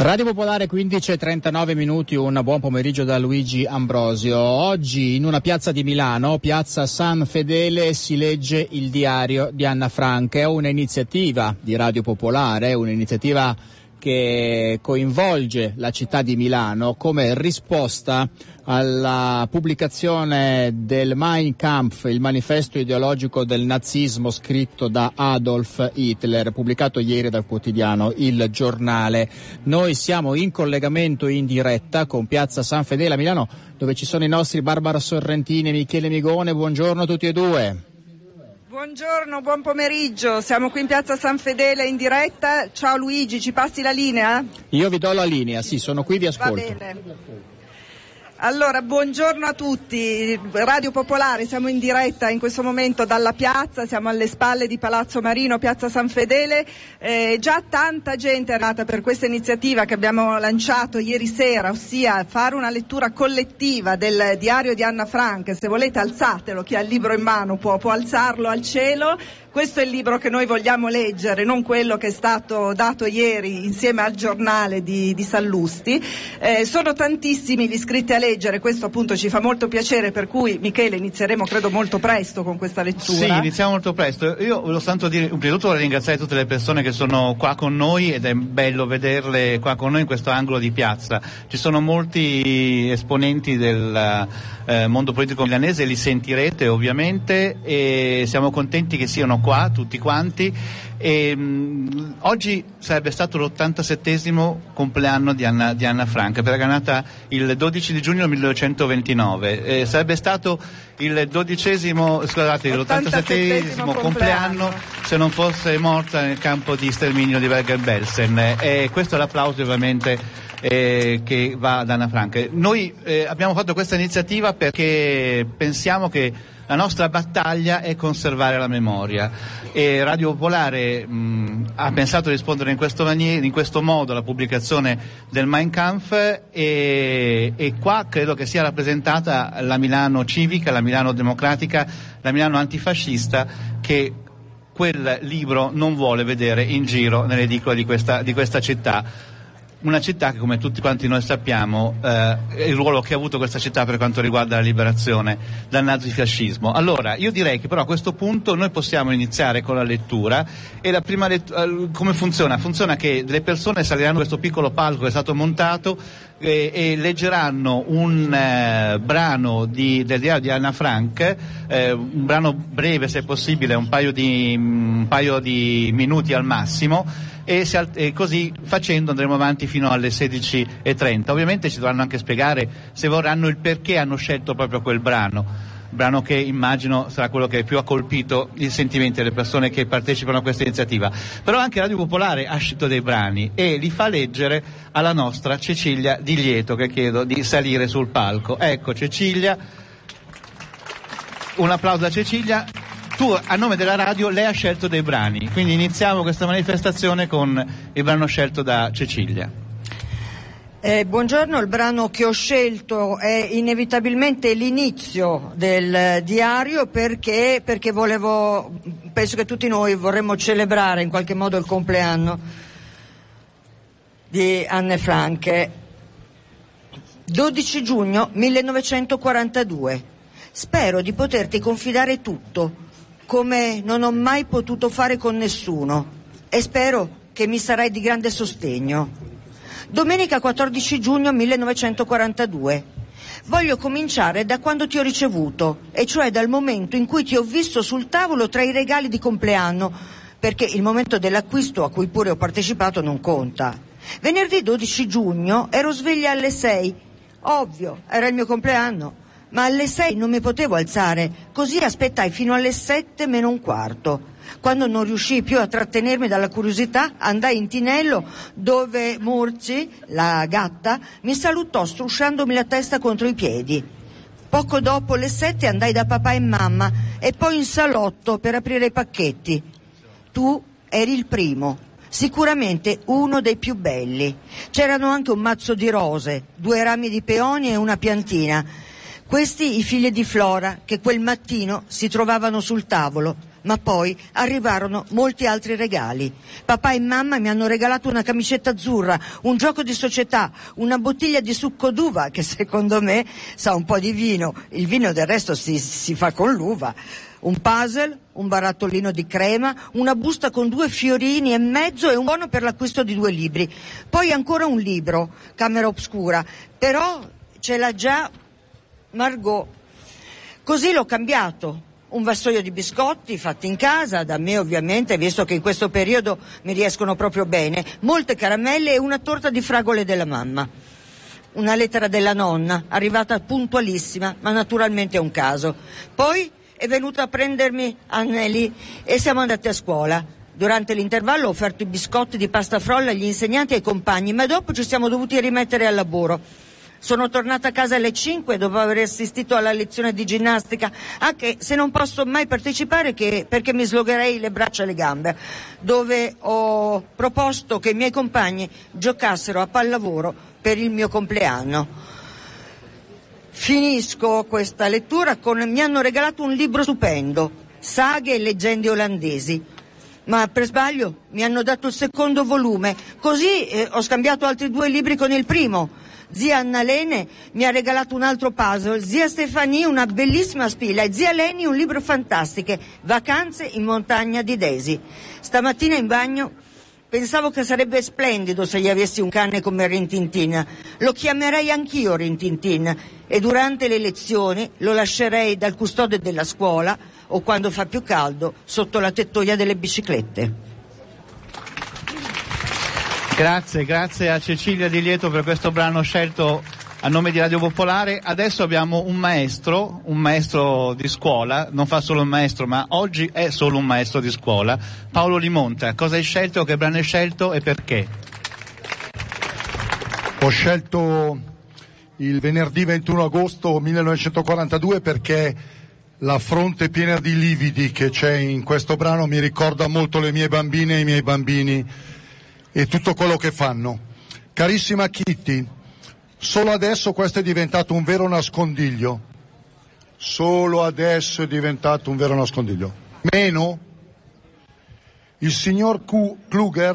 Radio Popolare 15:39 minuti, un buon pomeriggio da Luigi Ambrosio. Oggi in una piazza di Milano, piazza San Fedele, si legge il diario di Anna Frank. È un'iniziativa di Radio Popolare, un'iniziativa che coinvolge la città di Milano come risposta alla pubblicazione del Mein Kampf, il manifesto ideologico del nazismo scritto da Adolf Hitler, pubblicato ieri dal quotidiano Il Giornale. Noi siamo in collegamento in diretta con piazza San Fedele a Milano, dove ci sono i nostri Barbara Sorrentini e Michele Migone. Buongiorno a tutti e due. Buongiorno, buon pomeriggio, siamo qui in piazza San Fedele in diretta. Ciao Luigi, ci passi la linea? Io vi do la linea, sì, sono qui, vi ascolto. Va bene. Allora, buongiorno a tutti, Radio Popolare, siamo in diretta in questo momento dalla piazza, siamo alle spalle di Palazzo Marino, piazza San Fedele, già tanta gente è arrivata per questa iniziativa che abbiamo lanciato ieri sera, ossia fare una lettura collettiva del diario di Anna Frank. Se volete alzatelo, chi ha il libro in mano può alzarlo al cielo. Questo è il libro che noi vogliamo leggere, non quello che è stato dato ieri insieme al giornale di Sallusti. Sono tantissimi gli iscritti a leggere, questo appunto ci fa molto piacere, per cui Michele inizieremo credo molto presto con questa lettura. Sì, iniziamo molto presto. Io volevo soltanto dire, prima di tutto vorrei ringraziare tutte le persone che sono qua con noi ed è bello vederle qua con noi in questo angolo di piazza. Ci sono molti esponenti del mondo politico milanese, li sentirete ovviamente e siamo contenti che siano qua tutti quanti. Oggi sarebbe stato l'87° compleanno di Anna Frank, perché è nata il 12 di giugno 1929. Sarebbe stato l'87° compleanno se non fosse morta nel campo di sterminio di Bergen-Belsen. E questo è l'applauso ovviamente che va ad Anna Frank. Noi abbiamo fatto questa iniziativa perché pensiamo che la nostra battaglia è conservare la memoria e Radio Popolare ha pensato di rispondere in questo modo alla pubblicazione del Mein Kampf e qua credo che sia rappresentata la Milano civica, la Milano democratica, la Milano antifascista che quel libro non vuole vedere in giro nelle edicole di questa città. Una città che, come tutti quanti noi sappiamo, il ruolo che ha avuto questa città per quanto riguarda la liberazione dal nazifascismo. Allora, io direi che però a questo punto noi possiamo iniziare con la lettura e la prima lettura, come funziona? Funziona che le persone saliranno a questo piccolo palco che è stato montato e leggeranno un brano del diario di Anna Frank, un brano breve se possibile, un paio di minuti al massimo. E così facendo andremo avanti fino alle 16:30. Ovviamente ci dovranno anche spiegare, se vorranno, il perché hanno scelto proprio quel brano che immagino sarà quello che più ha colpito i sentimenti delle persone che partecipano a questa iniziativa. Però anche Radio Popolare ha scelto dei brani e li fa leggere alla nostra Cecilia Di Lieto, che chiedo di salire sul palco. Ecco Cecilia, un applauso a Cecilia. Tu, a nome della radio, lei ha scelto dei brani, quindi iniziamo questa manifestazione con il brano scelto da Cecilia. Buongiorno, il brano che ho scelto è inevitabilmente l'inizio del diario perché penso che tutti noi vorremmo celebrare in qualche modo il compleanno di Anne Frank. 12 giugno 1942. Spero di poterti confidare tutto, come non ho mai potuto fare con nessuno, e spero che mi sarai di grande sostegno. Domenica 14 giugno 1942. Voglio cominciare da quando ti ho ricevuto, e cioè dal momento in cui ti ho visto sul tavolo tra i regali di compleanno, perché il momento dell'acquisto, a cui pure ho partecipato, non conta. Venerdì 12 giugno ero sveglia alle 6. Ovvio, era il mio compleanno. Ma alle 6 non mi potevo alzare, così aspettai fino alle 7:45. Quando non riuscii più a trattenermi dalla curiosità, andai in tinello dove Murci, la gatta, mi salutò strusciandomi la testa contro i piedi. Poco dopo le 7 andai da papà e mamma e poi in salotto per aprire i pacchetti. Tu eri il primo, sicuramente uno dei più belli. C'erano anche un mazzo di rose, 2 rami di peoni e una piantina. Questi i figli di Flora, che quel mattino si trovavano sul tavolo, Ma poi arrivarono molti altri regali. Papà e mamma mi hanno regalato una camicetta azzurra, un gioco di società, una bottiglia di succo d'uva che secondo me sa un po' di vino. Il vino del resto si fa con l'uva. Un puzzle, un barattolino di crema, una busta con 2 fiorini e mezzo e un buono per l'acquisto di 2 libri. Poi ancora un libro, Camera Obscura, però ce l'ha già Margot. Così l'ho cambiato. Un vassoio di biscotti fatti in casa, da me ovviamente, visto che in questo periodo mi riescono proprio bene, molte caramelle e una torta di fragole della mamma. Una lettera della nonna, arrivata puntualissima, ma naturalmente è un caso. Poi è venuta a prendermi Anneli e siamo andati a scuola. Durante l'intervallo ho offerto i biscotti di pasta frolla agli insegnanti e ai compagni, ma dopo ci siamo dovuti rimettere al lavoro. Sono tornata a casa alle 5 dopo aver assistito alla lezione di ginnastica, anche se non posso mai partecipare perché mi slogherei le braccia e le gambe, dove ho proposto che i miei compagni giocassero a pallavolo per il mio compleanno. Finisco questa lettura mi hanno regalato un libro stupendo, Saghe e leggende olandesi. Ma per sbaglio mi hanno dato il secondo volume, così ho scambiato altri 2 libri con il primo. Zia Annalene mi ha regalato un altro puzzle, zia Stefania una bellissima spilla e zia Leni un libro fantastico, Vacanze in montagna di Daisy. Stamattina in bagno pensavo che sarebbe splendido se gli avessi un cane come Rintintin. Lo chiamerei anch'io Rintintin e durante le lezioni lo lascerei dal custode della scuola o quando fa più caldo sotto la tettoia delle biciclette. Grazie a Cecilia Di Lieto per questo brano scelto a nome di Radio Popolare. Adesso abbiamo un maestro di scuola, non fa solo il maestro, ma oggi è solo un maestro di scuola. Paolo Limonta, cosa hai scelto, che brano hai scelto e perché? Ho scelto il venerdì 21 agosto 1942 perché la fronte piena di lividi che c'è in questo brano mi ricorda molto le mie bambine e i miei bambini e tutto quello che fanno. Carissima Kitty, solo adesso questo è diventato un vero nascondiglio. Solo adesso è diventato un vero nascondiglio. Meno, il signor Kluger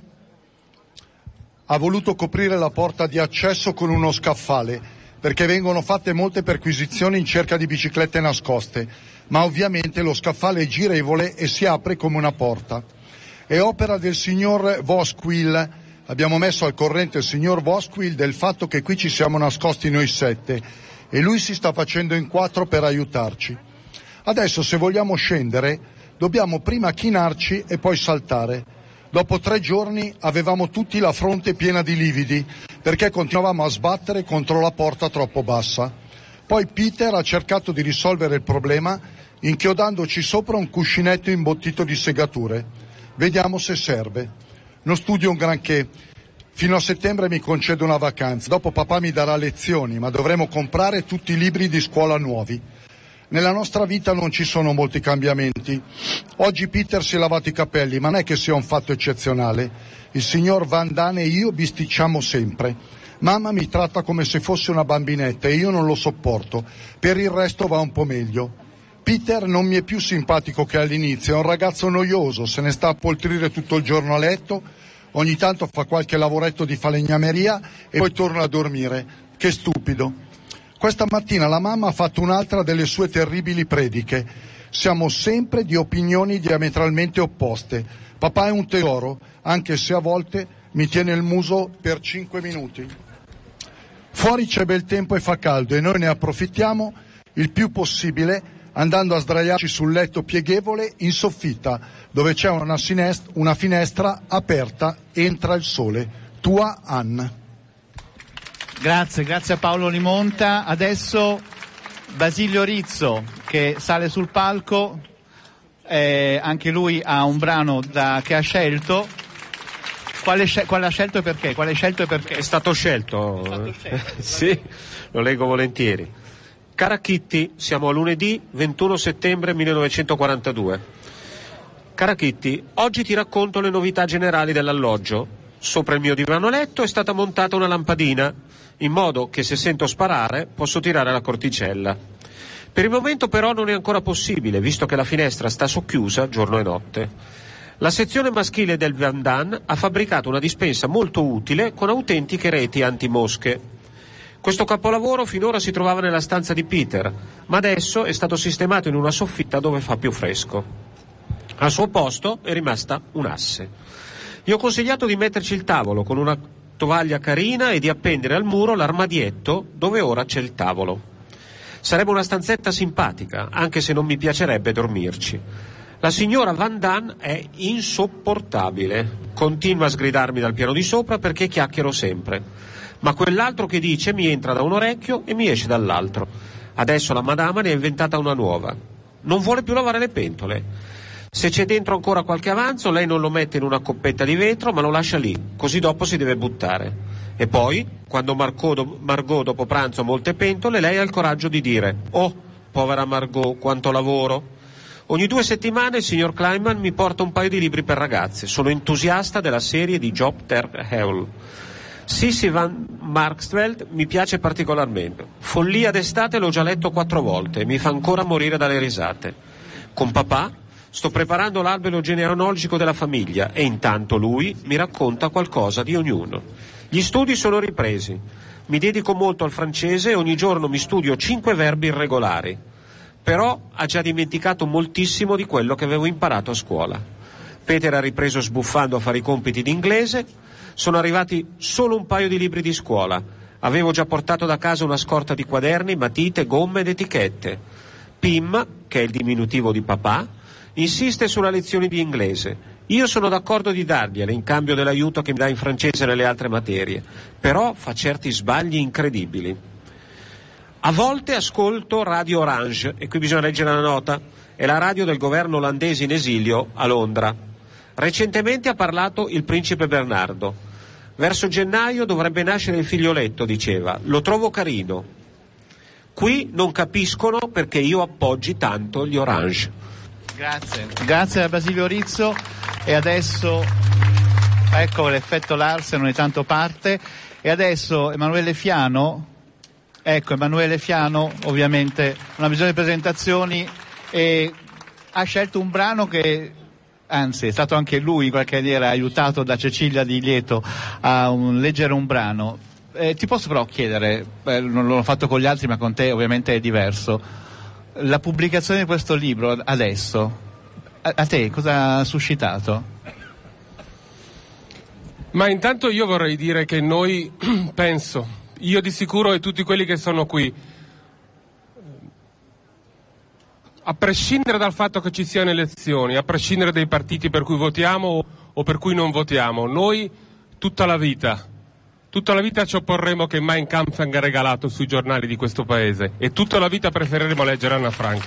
ha voluto coprire la porta di accesso con uno scaffale perché vengono fatte molte perquisizioni in cerca di biciclette nascoste, ma ovviamente lo scaffale è girevole e si apre come una porta. È opera del signor Vosquil. Abbiamo messo al corrente il signor Vosquil del fatto che qui ci siamo nascosti noi 7 e lui si sta facendo in 4 per aiutarci. Adesso se vogliamo scendere dobbiamo prima chinarci e poi saltare. Dopo 3 giorni avevamo tutti la fronte piena di lividi perché continuavamo a sbattere contro la porta troppo bassa. Poi Peter ha cercato di risolvere il problema inchiodandoci sopra un cuscinetto imbottito di segature. Vediamo se serve. Non studio un granché. Fino a settembre mi concedo una vacanza. Dopo papà mi darà lezioni, ma dovremo comprare tutti i libri di scuola nuovi. Nella nostra vita non ci sono molti cambiamenti. Oggi Peter si è lavato i capelli, ma non è che sia un fatto eccezionale. Il signor Van Dane e io bisticciamo sempre. Mamma mi tratta come se fosse una bambinetta e io non lo sopporto. Per il resto va un po' meglio. Peter non mi è più simpatico che all'inizio, è un ragazzo noioso, se ne sta a poltrire tutto il giorno a letto, ogni tanto fa qualche lavoretto di falegnameria e poi torna a dormire. Che stupido. Questa mattina la mamma ha fatto un'altra delle sue terribili prediche. Siamo sempre di opinioni diametralmente opposte. Papà è un tesoro, anche se a volte mi tiene il muso per 5 minuti. Fuori c'è bel tempo e fa caldo e noi ne approfittiamo il più possibile andando a sdraiarci sul letto pieghevole in soffitta, dove c'è una finestra aperta, entra il sole. Tua Anna. Grazie a Paolo Limonta. Adesso Basilio Rizzo che sale sul palco, anche lui ha un brano che ha scelto. Quale ha scelto e perché? Quale hai scelto e perché? È stato scelto. Sì, lo leggo volentieri. Cara Kitty, siamo a lunedì 21 settembre 1942. Cara Kitty, oggi ti racconto le novità generali dell'alloggio. Sopra il mio divano letto è stata montata una lampadina, in modo che se sento sparare posso tirare la corticella. Per il momento però non è ancora possibile, visto che la finestra sta socchiusa giorno e notte. La sezione maschile del Van Damme ha fabbricato una dispensa molto utile con autentiche reti antimosche. Questo capolavoro finora si trovava nella stanza di Peter, ma adesso è stato sistemato in una soffitta dove fa più fresco. Al suo posto è rimasta un'asse. Gli ho consigliato di metterci il tavolo con una tovaglia carina e di appendere al muro l'armadietto dove ora c'è il tavolo. Sarebbe una stanzetta simpatica, anche se non mi piacerebbe dormirci. La signora Van Damme è insopportabile. Continua a sgridarmi dal piano di sopra perché chiacchiero sempre. Ma quell'altro che dice mi entra da un orecchio e mi esce dall'altro. Adesso la madama ne ha inventata una nuova. Non vuole più lavare le pentole. Se c'è dentro ancora qualche avanzo, lei non lo mette in una coppetta di vetro, ma lo lascia lì, così dopo si deve buttare. E poi, quando Margot dopo pranzo ha molte pentole, lei ha il coraggio di dire: «Oh, povera Margot, quanto lavoro!» Ogni 2 settimane il signor Kleinman mi porta un paio di libri per ragazze. Sono entusiasta della serie di Job ter Heul. Sissi van Marksveld mi piace particolarmente. Follia d'estate l'ho già letto 4 volte e mi fa ancora morire dalle risate. Con papà sto preparando l'albero genealogico della famiglia e intanto lui mi racconta qualcosa di ognuno. Gli studi sono ripresi. Mi dedico molto al francese e ogni giorno mi studio 5 verbi irregolari. Però ha già dimenticato moltissimo di quello che avevo imparato a scuola. Peter ha ripreso sbuffando a fare i compiti d'inglese. Sono arrivati solo un paio di libri di scuola. Avevo già portato da casa una scorta di quaderni, matite, gomme ed etichette. Pim, che è il diminutivo di papà, insiste sulla lezione di inglese. Io sono d'accordo di dargliele in cambio dell'aiuto che mi dà in francese nelle altre materie, però fa certi sbagli incredibili. A volte ascolto Radio Orange, e qui bisogna leggere la nota, è la radio del governo olandese in esilio a Londra. Recentemente ha parlato il principe Bernardo. Verso gennaio dovrebbe nascere il figlioletto, diceva. Lo trovo carino. Qui non capiscono perché io appoggi tanto gli Orange. Grazie a Basilio Rizzo. E adesso, ecco l'effetto Larsen ogni tanto parte. E adesso Emanuele Fiano, ovviamente non ha bisogno di presentazioni, e ha scelto un brano che, anzi è stato anche lui in qualche maniera aiutato da Cecilia Di Lieto a leggere un brano. Ti posso però chiedere, non l'ho fatto con gli altri ma con te ovviamente è diverso, la pubblicazione di questo libro adesso a te cosa ha suscitato? Ma intanto io vorrei dire che noi, penso, io di sicuro e tutti quelli che sono qui, a prescindere dal fatto che ci siano elezioni, a prescindere dai partiti per cui votiamo o per cui non votiamo, noi tutta la vita ci opporremo che Mein Kampf venga regalato sui giornali di questo paese e tutta la vita preferiremo leggere Anna Frank.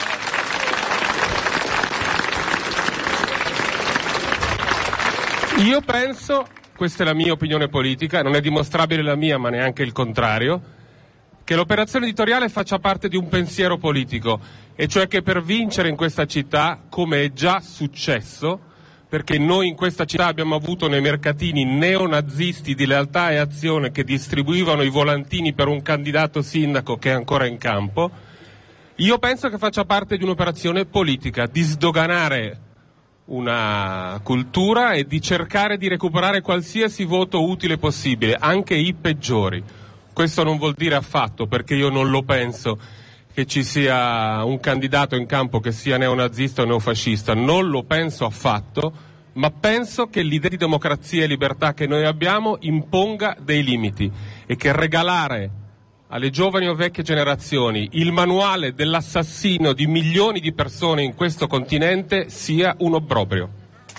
Io penso, questa è la mia opinione politica, non è dimostrabile la mia ma neanche il contrario, che l'operazione editoriale faccia parte di un pensiero politico, e cioè che per vincere in questa città, come è già successo, perché noi in questa città abbiamo avuto nei mercatini neonazisti di Lealtà e Azione che distribuivano i volantini per un candidato sindaco che è ancora in campo, io penso che faccia parte di un'operazione politica, di sdoganare una cultura e di cercare di recuperare qualsiasi voto utile possibile, anche i peggiori. Questo non vuol dire affatto, perché io non lo penso, che ci sia un candidato in campo che sia neonazista o neofascista, non lo penso affatto, ma penso che l'idea di democrazia e libertà che noi abbiamo imponga dei limiti e che regalare alle giovani o vecchie generazioni il manuale dell'assassino di milioni di persone in questo continente sia un obbrobrio.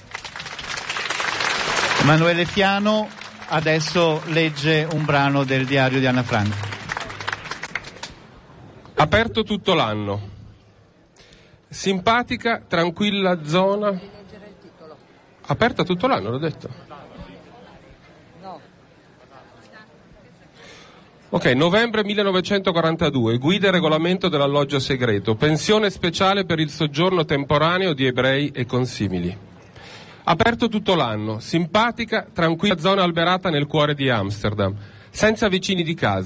Emanuele Fiano adesso legge un brano del diario di Anna Frank. Aperto tutto l'anno. Simpatica, tranquilla zona. Aperta tutto l'anno, l'ho detto. Ok, novembre 1942, guida e regolamento dell'alloggio segreto, pensione speciale per il soggiorno temporaneo di ebrei e consimili. Aperto tutto l'anno, simpatica, tranquilla zona alberata nel cuore di Amsterdam, senza vicini di casa,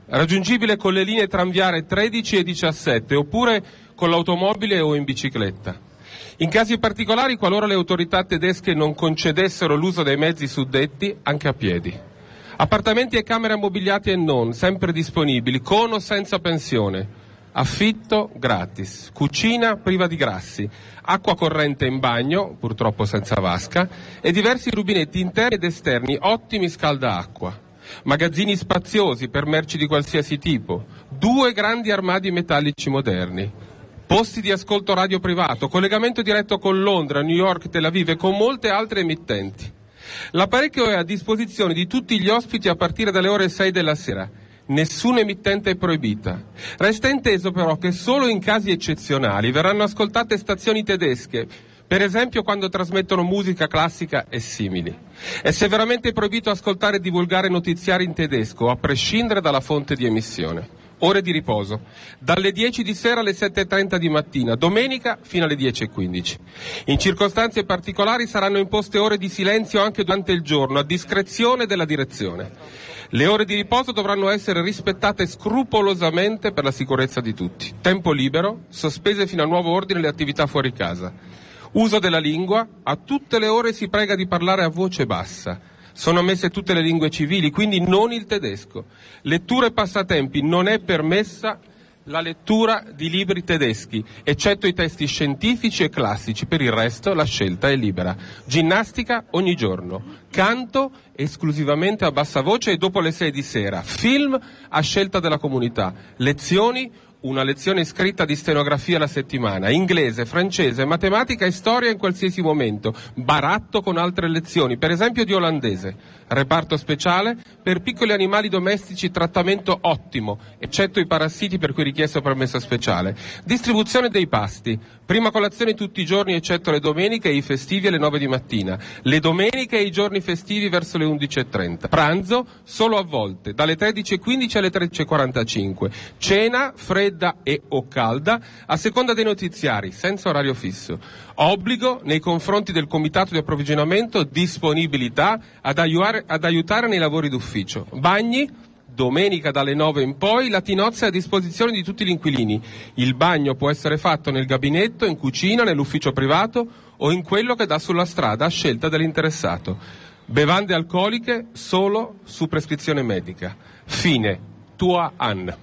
raggiungibile con le linee tranviarie 13 e 17, oppure con l'automobile o in bicicletta. In casi particolari, qualora le autorità tedesche non concedessero l'uso dei mezzi suddetti, anche a piedi. Appartamenti e camere ammobiliati e non, sempre disponibili, con o senza pensione. Affitto gratis, cucina priva di grassi, acqua corrente in bagno, purtroppo senza vasca, e diversi rubinetti interni ed esterni, ottimi scalda-acqua. Magazzini spaziosi per merci di qualsiasi tipo, 2 grandi armadi metallici moderni, posti di ascolto radio privato, collegamento diretto con Londra, New York, Tel Aviv e con molte altre emittenti. L'apparecchio è a disposizione di tutti gli ospiti a partire dalle ore 6 della sera. Nessuna emittente è proibita. Resta inteso però che solo in casi eccezionali verranno ascoltate stazioni tedesche, per esempio quando trasmettono musica classica e simili. È severamente proibito ascoltare e divulgare notiziari in tedesco, a prescindere dalla fonte di emissione. Ore di riposo, dalle 10 di sera alle 7:30 di mattina, domenica fino alle 10:15. In circostanze particolari saranno imposte ore di silenzio anche durante il giorno, a discrezione della direzione. Le ore di riposo dovranno essere rispettate scrupolosamente per la sicurezza di tutti. Tempo libero, sospese fino a nuovo ordine le attività fuori casa. Uso della lingua, a tutte le ore si prega di parlare a voce bassa. Sono ammesse tutte le lingue civili, quindi non il tedesco. Lettura e passatempi, non è permessa la lettura di libri tedeschi, eccetto i testi scientifici e classici. Per il resto la scelta è libera. Ginnastica ogni giorno, canto esclusivamente a bassa voce e dopo le 6 di sera, film a scelta della comunità, lezioni, una lezione scritta di stenografia alla settimana, inglese, francese, matematica e storia in qualsiasi momento, baratto con altre lezioni, per esempio di olandese, reparto speciale per piccoli animali domestici, trattamento ottimo, eccetto i parassiti per cui richiesto permesso speciale, distribuzione dei pasti, prima colazione tutti i giorni eccetto le domeniche e i festivi alle 9 di mattina, le domeniche e i giorni festivi verso le 11:30, pranzo solo a volte, dalle 13:15 alle 13:45, cena fredda e o calda a seconda dei notiziari, senza orario fisso. Obbligo nei confronti del comitato di approvvigionamento, disponibilità ad aiutare nei lavori d'ufficio. Bagni, domenica dalle 9 in poi, la tinozza è a disposizione di tutti gli inquilini. Il bagno può essere fatto nel gabinetto, in cucina, nell'ufficio privato o in quello che dà sulla strada a scelta dell'interessato. Bevande alcoliche solo su prescrizione medica. Fine. Tua Anna.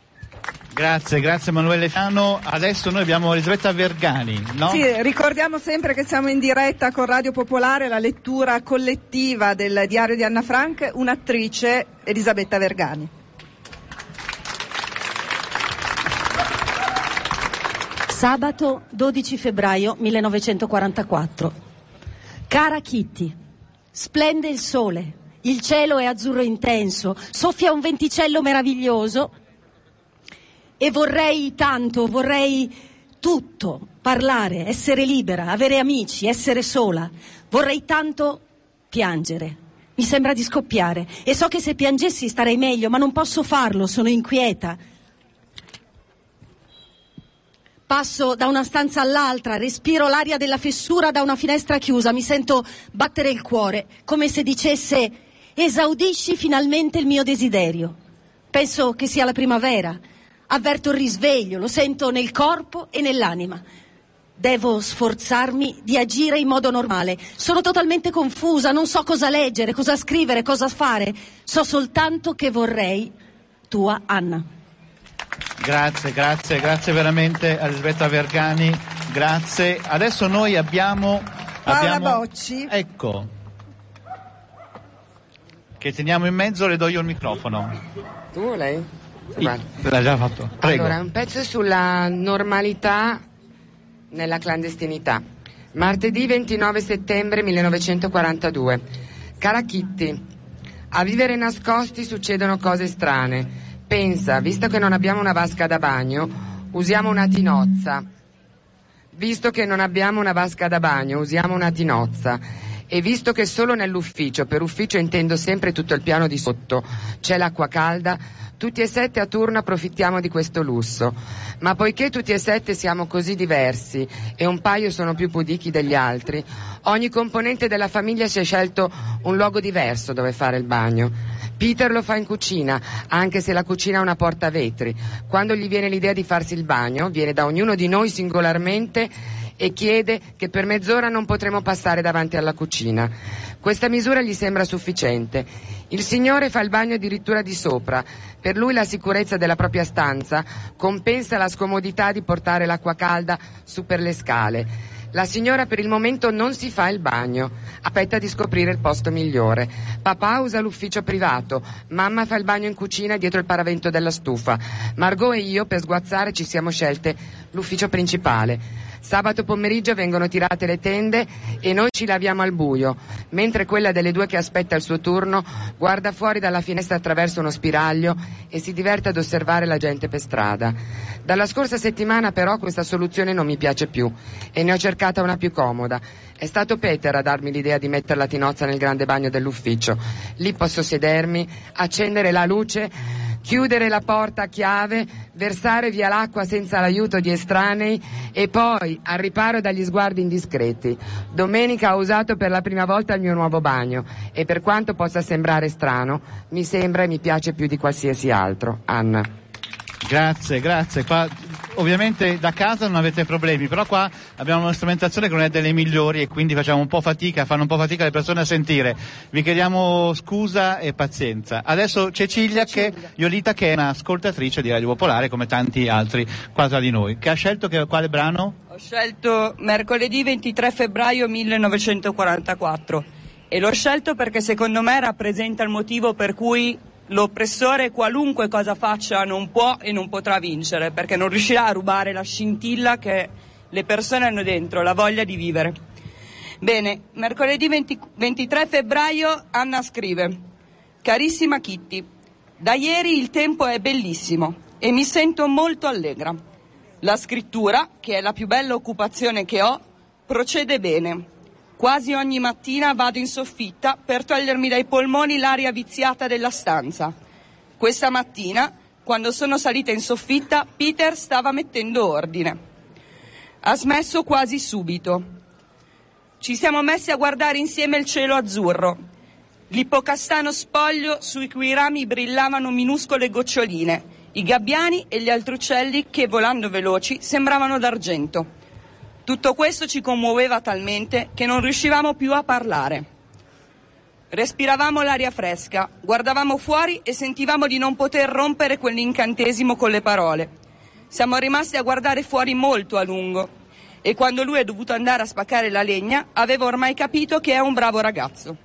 Grazie Emanuele Fiano. Adesso noi abbiamo Elisabetta Vergani, no? Sì, ricordiamo sempre che siamo in diretta con Radio Popolare, la lettura collettiva del diario di Anna Frank, un'attrice, Elisabetta Vergani. Sabato 12 febbraio 1944. Cara Kitty, splende il sole, il cielo è azzurro intenso, soffia un venticello meraviglioso e vorrei tutto, parlare, essere libera, avere amici, essere sola. Vorrei tanto piangere. Mi sembra di scoppiare e so che se piangessi starei meglio, ma non posso farlo, sono inquieta. Passo da una stanza all'altra, respiro l'aria della fessura da una finestra chiusa, mi sento battere il cuore, come se dicesse: esaudisci finalmente il mio desiderio. Penso che sia la primavera. Avverto il risveglio, lo sento nel corpo e nell'anima. Devo sforzarmi di agire in modo normale. Sono totalmente confusa, non so cosa leggere, cosa scrivere, cosa fare. So soltanto che vorrei tua Anna. Grazie veramente Elisabetta Vergani, grazie. Adesso noi abbiamo Paola Bocci. Ecco, che teniamo in mezzo, le do io il microfono. Tu lei? Sì, l'ha già fatto. Prego. Allora, un pezzo sulla normalità nella clandestinità. Martedì 29 settembre 1942. Cara Kitty, a vivere nascosti succedono cose strane. Pensa, visto che non abbiamo una vasca da bagno, usiamo una tinozza. Visto che non abbiamo una vasca da bagno, usiamo una tinozza. E visto che solo nell'ufficio, per ufficio intendo sempre tutto il piano di sotto, c'è l'acqua calda, tutti e 7 a turno approfittiamo di questo lusso. Ma poiché tutti e 7 siamo così diversi e un paio sono più pudichi degli altri, ogni componente della famiglia si è scelto un luogo diverso dove fare il bagno. Peter lo fa in cucina, anche se la cucina ha una porta a vetri. Quando gli viene l'idea di farsi il bagno, viene da ognuno di noi singolarmente e chiede che per mezz'ora non potremo passare davanti alla cucina. Questa misura gli sembra sufficiente. Il signore fa il bagno addirittura di sopra. Per lui la sicurezza della propria stanza compensa la scomodità di portare l'acqua calda su per le scale. La signora per il momento non si fa il bagno, aspetta di scoprire il posto migliore. Papà usa l'ufficio privato, mamma fa il bagno in cucina dietro il paravento della stufa. Margot e io per sguazzare ci siamo scelte l'ufficio principale. Sabato pomeriggio vengono tirate le tende e noi ci laviamo al buio, mentre quella delle due che aspetta il suo turno guarda fuori dalla finestra attraverso uno spiraglio e si diverte ad osservare la gente per strada. Dalla scorsa settimana però questa soluzione non mi piace più e ne ho cercata una più comoda. È stato Peter a darmi l'idea di mettere la tinozza nel grande bagno dell'ufficio. Lì posso sedermi, accendere la luce, chiudere la porta a chiave, versare via l'acqua senza l'aiuto di estranei e poi, al riparo dagli sguardi indiscreti. Domenica ho usato per la prima volta il mio nuovo bagno e per quanto possa sembrare strano, mi sembra e mi piace più di qualsiasi altro. Anna. Grazie. Qua, ovviamente da casa non avete problemi, però qua abbiamo una strumentazione che non è delle migliori e quindi fanno un po' fatica le persone a sentire. Vi chiediamo scusa e pazienza. Adesso Cecilia Iolita, che è un'ascoltatrice di Radio Popolare come tanti altri qua tra di noi, che ha scelto quale brano? Ho scelto mercoledì 23 febbraio 1944 e l'ho scelto perché secondo me rappresenta il motivo per cui l'oppressore, qualunque cosa faccia, non può e non potrà vincere, perché non riuscirà a rubare la scintilla che le persone hanno dentro, la voglia di vivere. Bene, mercoledì 23 febbraio Anna scrive: carissima Kitty, da ieri il tempo è bellissimo e mi sento molto allegra. La scrittura, che è la più bella occupazione che ho, procede bene. Quasi ogni mattina vado in soffitta per togliermi dai polmoni l'aria viziata della stanza. Questa mattina, quando sono salita in soffitta, Peter stava mettendo ordine. Ha smesso quasi subito. Ci siamo messi a guardare insieme il cielo azzurro, l'ippocastano spoglio sui cui rami brillavano minuscole goccioline, i gabbiani e gli altri uccelli che, volando veloci, sembravano d'argento. Tutto questo ci commuoveva talmente che non riuscivamo più a parlare. Respiravamo l'aria fresca, guardavamo fuori e sentivamo di non poter rompere quell'incantesimo con le parole. Siamo rimasti a guardare fuori molto a lungo e quando lui è dovuto andare a spaccare la legna avevo ormai capito che è un bravo ragazzo.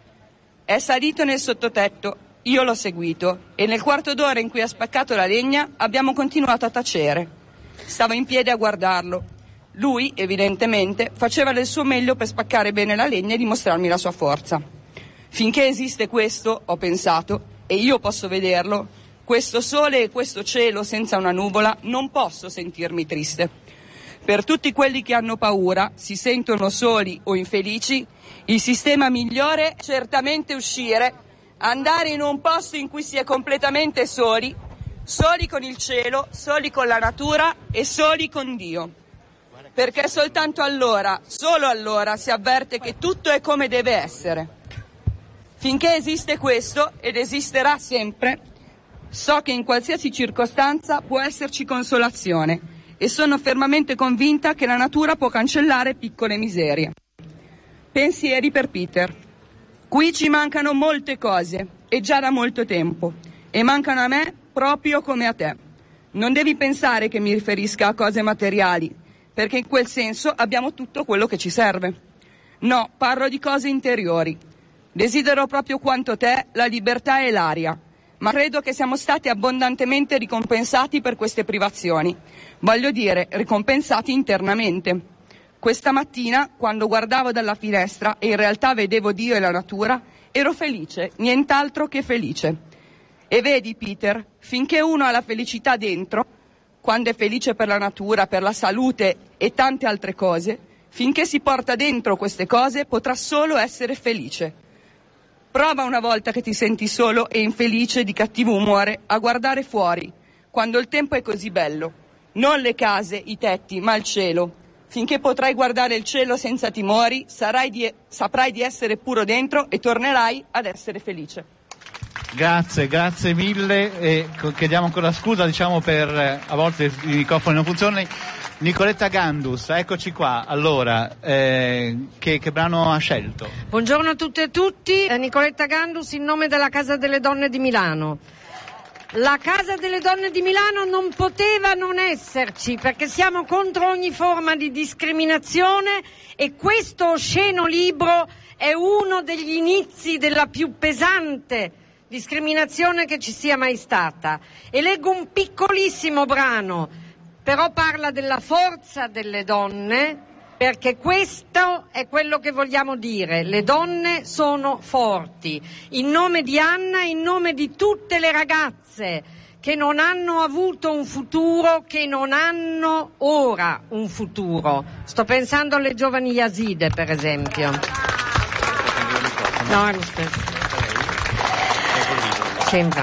È salito nel sottotetto, io l'ho seguito e nel quarto d'ora in cui ha spaccato la legna abbiamo continuato a tacere. Stavo in piedi a guardarlo. Lui, evidentemente, faceva del suo meglio per spaccare bene la legna e dimostrarmi la sua forza. Finché esiste questo, ho pensato, e io posso vederlo, questo sole e questo cielo senza una nuvola, non posso sentirmi triste. Per tutti quelli che hanno paura, si sentono soli o infelici, il sistema migliore è certamente uscire, andare in un posto in cui si è completamente soli, soli con il cielo, soli con la natura e soli con Dio. Perché soltanto allora, solo allora, si avverte che tutto è come deve essere. Finché esiste questo, ed esisterà sempre, so che in qualsiasi circostanza può esserci consolazione e sono fermamente convinta che la natura può cancellare piccole miserie. Pensieri per Peter. Qui ci mancano molte cose, e già da molto tempo, e mancano a me proprio come a te. Non devi pensare che mi riferisca a cose materiali, perché in quel senso abbiamo tutto quello che ci serve. No, parlo di cose interiori. Desidero proprio quanto te la libertà e l'aria, ma credo che siamo stati abbondantemente ricompensati per queste privazioni. Voglio dire, ricompensati internamente. Questa mattina, quando guardavo dalla finestra e in realtà vedevo Dio e la natura, ero felice, nient'altro che felice. E vedi, Peter, finché uno ha la felicità dentro, quando è felice per la natura, per la salute e tante altre cose, finché si porta dentro queste cose potrà solo essere felice. Prova una volta che ti senti solo e infelice di cattivo umore a guardare fuori, quando il tempo è così bello. Non le case, i tetti, ma il cielo. Finché potrai guardare il cielo senza timori, saprai di essere puro dentro e tornerai ad essere felice. Grazie mille e chiediamo ancora scusa, diciamo, per a volte i microfoni non funzionano. Nicoletta Gandus, eccoci qua. Allora, che brano ha scelto? Buongiorno a tutte e tutti, Nicoletta Gandus in nome della Casa delle Donne di Milano. La Casa delle Donne di Milano non poteva non esserci perché siamo contro ogni forma di discriminazione e questo osceno libro è uno degli inizi della più pesante discriminazione che ci sia mai stata. E leggo un piccolissimo brano, però parla della forza delle donne, perché questo è quello che vogliamo dire: le donne sono forti. In nome di Anna, in nome di tutte le ragazze che non hanno avuto un futuro, che non hanno ora un futuro. Sto pensando alle giovani yazide, per esempio. No, sembra.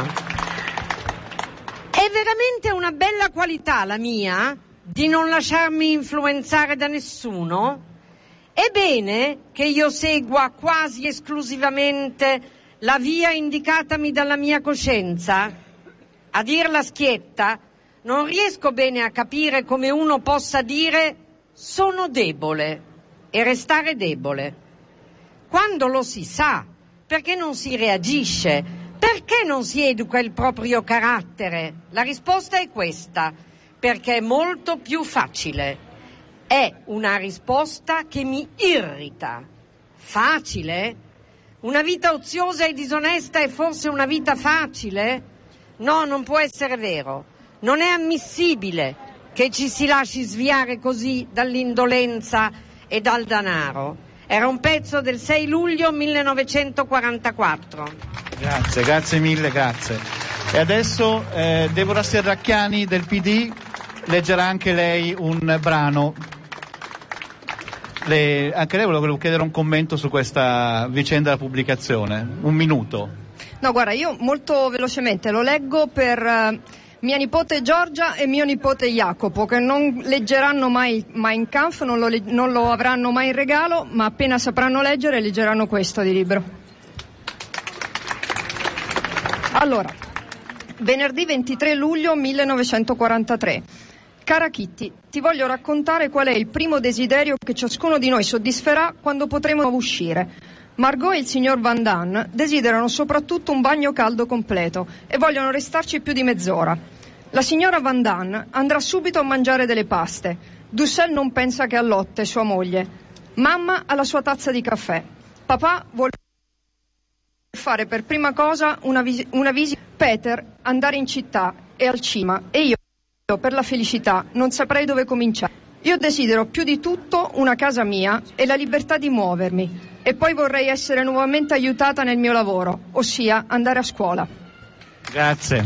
È veramente una bella qualità la mia, di non lasciarmi influenzare da nessuno? È bene che io segua quasi esclusivamente la via indicatami dalla mia coscienza? A dirla schietta, non riesco bene a capire come uno possa dire sono debole e restare debole. Quando lo si sa, perché non si reagisce? Perché non si educa il proprio carattere? La risposta è questa: perché è molto più facile. È una risposta che mi irrita. Facile? Una vita oziosa e disonesta è forse una vita facile? No, non può essere vero. Non è ammissibile che ci si lasci sviare così dall'indolenza e dal denaro. Era un pezzo del 6 luglio 1944. Grazie mille. E adesso Deborah Serracchiani del PD leggerà anche lei un brano. Anche lei volevo chiedere un commento su questa vicenda della pubblicazione. Un minuto. No, guarda, io molto velocemente lo leggo per mia nipote Giorgia e mio nipote Jacopo, che non leggeranno mai Mein Kampf, non lo avranno mai in regalo, ma appena sapranno leggere leggeranno questo di libro. Allora, venerdì 23 luglio 1943. Cara Kitty, ti voglio raccontare qual è il primo desiderio che ciascuno di noi soddisferà quando potremo uscire. Margot e il signor Van Damme desiderano soprattutto un bagno caldo completo e vogliono restarci più di mezz'ora. La signora Van Damme andrà subito a mangiare delle paste. Dussel non pensa che a Lotte, sua moglie. Mamma ha la sua tazza di caffè. Papà vuole fare per prima cosa una visita. Peter andare in città e al cinema, e io per la felicità non saprei dove cominciare. Io desidero più di tutto una casa mia e la libertà di muovermi, e poi vorrei essere nuovamente aiutata nel mio lavoro, ossia andare a scuola. Grazie.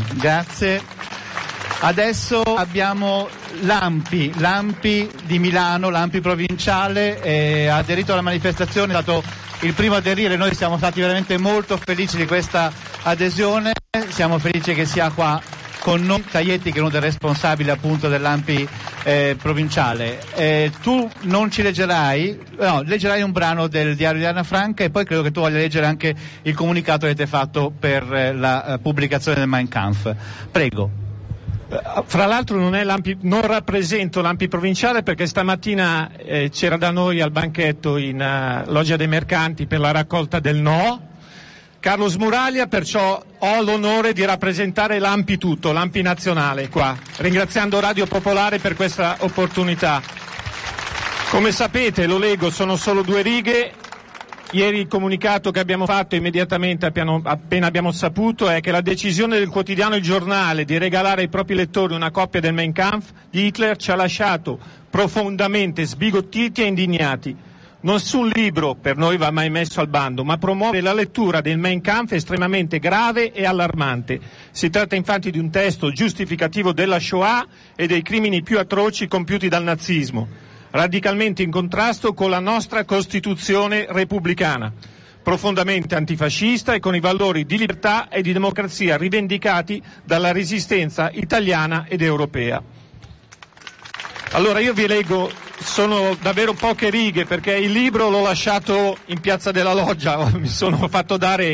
Adesso abbiamo Lampi di Milano, Lampi provinciale, ha aderito alla manifestazione, è stato il primo a aderire. Noi siamo stati veramente molto felici di questa adesione, siamo felici che sia qua con noi Taietti, che è uno dei responsabili appunto dell'Ampi provinciale. Tu non ci leggerai un brano del diario di Anna Frank, e poi credo che tu voglia leggere anche il comunicato che avete fatto per la pubblicazione del Mein Kampf. Prego. Fra l'altro non rappresento l'Ampi provinciale, perché stamattina c'era da noi al banchetto in Loggia dei Mercanti per la raccolta del no Carlo Smuraglia, perciò ho l'onore di rappresentare l'Ampi tutto, l'Ampi nazionale qua, ringraziando Radio Popolare per questa opportunità. Come sapete, lo leggo, sono solo 2 righe. Ieri il comunicato che abbiamo fatto immediatamente appena abbiamo saputo è che la decisione del quotidiano Il Giornale di regalare ai propri lettori una copia del Mein Kampf di Hitler ci ha lasciato profondamente sbigottiti e indignati. Nessun libro per noi va mai messo al bando, ma promuovere la lettura del Mein Kampf è estremamente grave e allarmante. Si tratta infatti di un testo giustificativo della Shoah e dei crimini più atroci compiuti dal nazismo, radicalmente in contrasto con la nostra Costituzione repubblicana, profondamente antifascista e con i valori di libertà e di democrazia rivendicati dalla resistenza italiana ed europea. Allora io vi leggo, sono davvero poche righe, perché il libro l'ho lasciato in Piazza della Loggia, mi sono fatto dare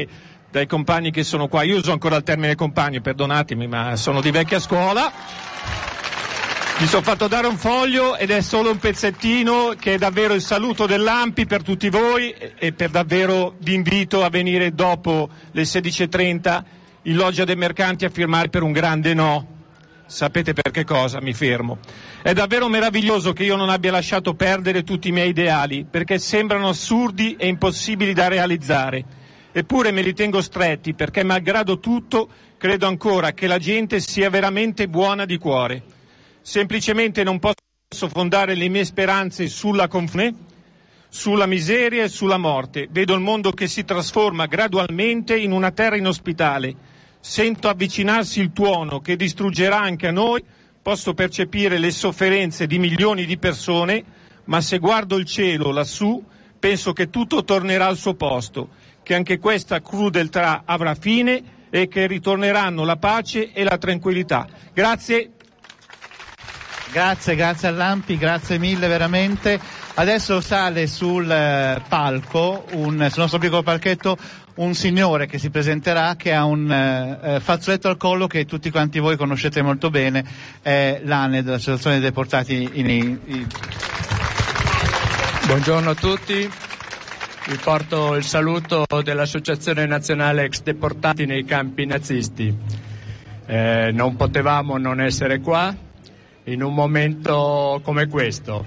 dai compagni che sono qua. Io uso ancora il termine compagni, perdonatemi, ma sono di vecchia scuola. Mi sono fatto dare un foglio ed è solo un pezzettino che è davvero il saluto dell'ANPI per tutti voi e per davvero vi invito a venire dopo le 16:30 in Loggia dei Mercanti a firmare per un grande no. Sapete per che cosa? Mi fermo. È davvero meraviglioso che io non abbia lasciato perdere tutti i miei ideali, perché sembrano assurdi e impossibili da realizzare. Eppure me li tengo stretti, perché malgrado tutto credo ancora che la gente sia veramente buona di cuore. Semplicemente non posso fondare le mie speranze sulla confusione, sulla miseria e sulla morte. Vedo il mondo che si trasforma gradualmente in una terra inospitale. Sento avvicinarsi il tuono che distruggerà anche a noi, posso percepire le sofferenze di milioni di persone, ma se guardo il cielo lassù, penso che tutto tornerà al suo posto, che anche questa crudeltà avrà fine e che ritorneranno la pace e la tranquillità. Grazie. Grazie all'ANPI, grazie mille veramente. Adesso sale sul palco, sul nostro piccolo palchetto, un signore che si presenterà, che ha un fazzoletto al collo che tutti quanti voi conoscete molto bene, è l'ANED, l'Associazione dei Deportati Buongiorno a tutti, vi porto il saluto dell'Associazione Nazionale Ex Deportati nei campi nazisti. Non potevamo non essere qua in un momento come questo.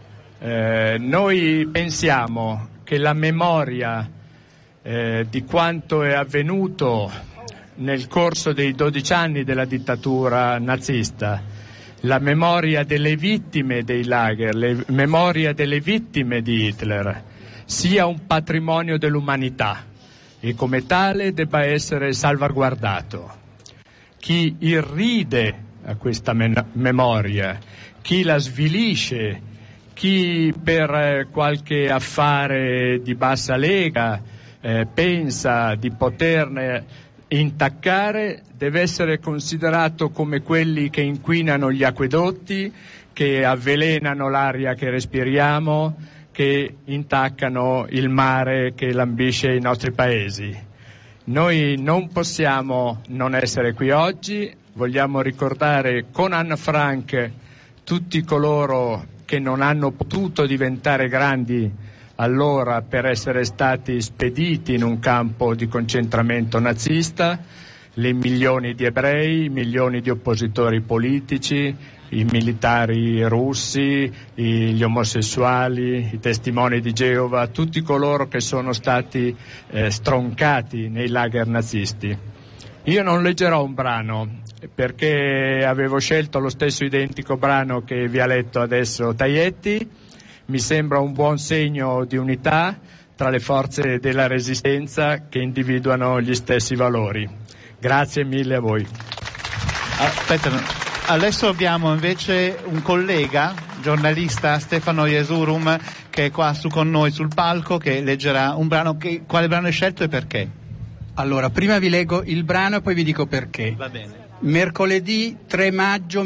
Noi pensiamo che la memoria di quanto è avvenuto nel corso dei 12 anni della dittatura nazista, la memoria delle vittime dei lager, la memoria delle vittime di Hitler, sia un patrimonio dell'umanità e come tale debba essere salvaguardato. Chi irride a questa memoria, chi la svilisce, chi per qualche affare di bassa lega pensa di poterne intaccare, deve essere considerato come quelli che inquinano gli acquedotti, che avvelenano l'aria che respiriamo, che intaccano il mare che lambisce i nostri paesi. Noi non possiamo non essere qui oggi, vogliamo ricordare con Anne Frank tutti coloro che non hanno potuto diventare grandi allora per essere stati spediti in un campo di concentramento nazista, le milioni di ebrei, i milioni di oppositori politici, i militari russi, gli omosessuali, i testimoni di Geova, tutti coloro che sono stati stroncati nei lager nazisti. Io non leggerò un brano perché avevo scelto lo stesso identico brano che vi ha letto adesso Taietti. Mi sembra un buon segno di unità tra le forze della resistenza che individuano gli stessi valori. Grazie mille a voi. Aspetta, adesso abbiamo invece un collega, giornalista, Stefano Jesurum, che è qua con noi sul palco, che leggerà un brano. Quale brano hai scelto e perché? Allora, prima vi leggo il brano e poi vi dico perché. Va bene. Mercoledì 3 maggio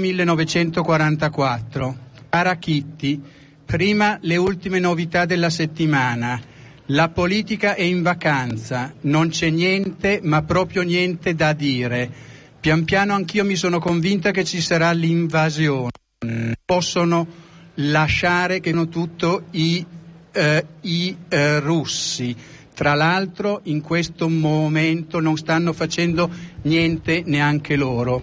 1944. Cara Kitty, prima le ultime novità della settimana. La politica è in vacanza, non c'è niente, ma proprio niente da dire. Pian piano anch'io mi sono convinta che ci sarà l'invasione. Possono lasciare che non tutto i russi. Tra l'altro in questo momento non stanno facendo niente neanche loro.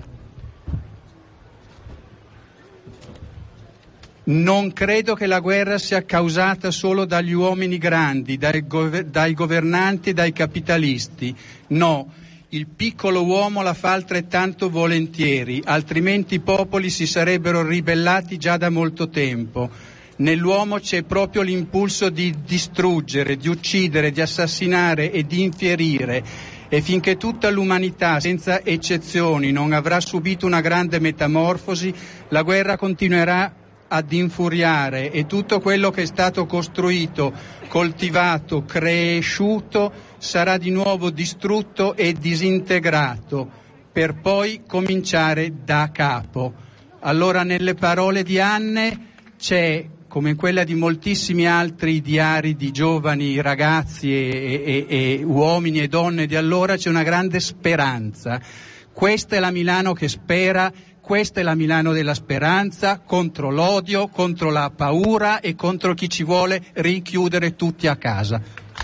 Non credo che la guerra sia causata solo dagli uomini grandi, dai governanti e dai capitalisti. No, il piccolo uomo la fa altrettanto volentieri, altrimenti i popoli si sarebbero ribellati già da molto tempo. Nell'uomo c'è proprio l'impulso di distruggere, di uccidere, di assassinare e di infierire. E finché tutta l'umanità, senza eccezioni, non avrà subito una grande metamorfosi, la guerra continuerà ad infuriare e tutto quello che è stato costruito, coltivato, cresciuto sarà di nuovo distrutto e disintegrato per poi cominciare da capo. Allora nelle parole di Anne c'è come quella di moltissimi altri diari di giovani ragazzi e uomini e donne di allora, c'è una grande speranza. Questa è la Milano che spera, questa è la Milano della speranza, contro l'odio, contro la paura e contro chi ci vuole rinchiudere tutti a casa.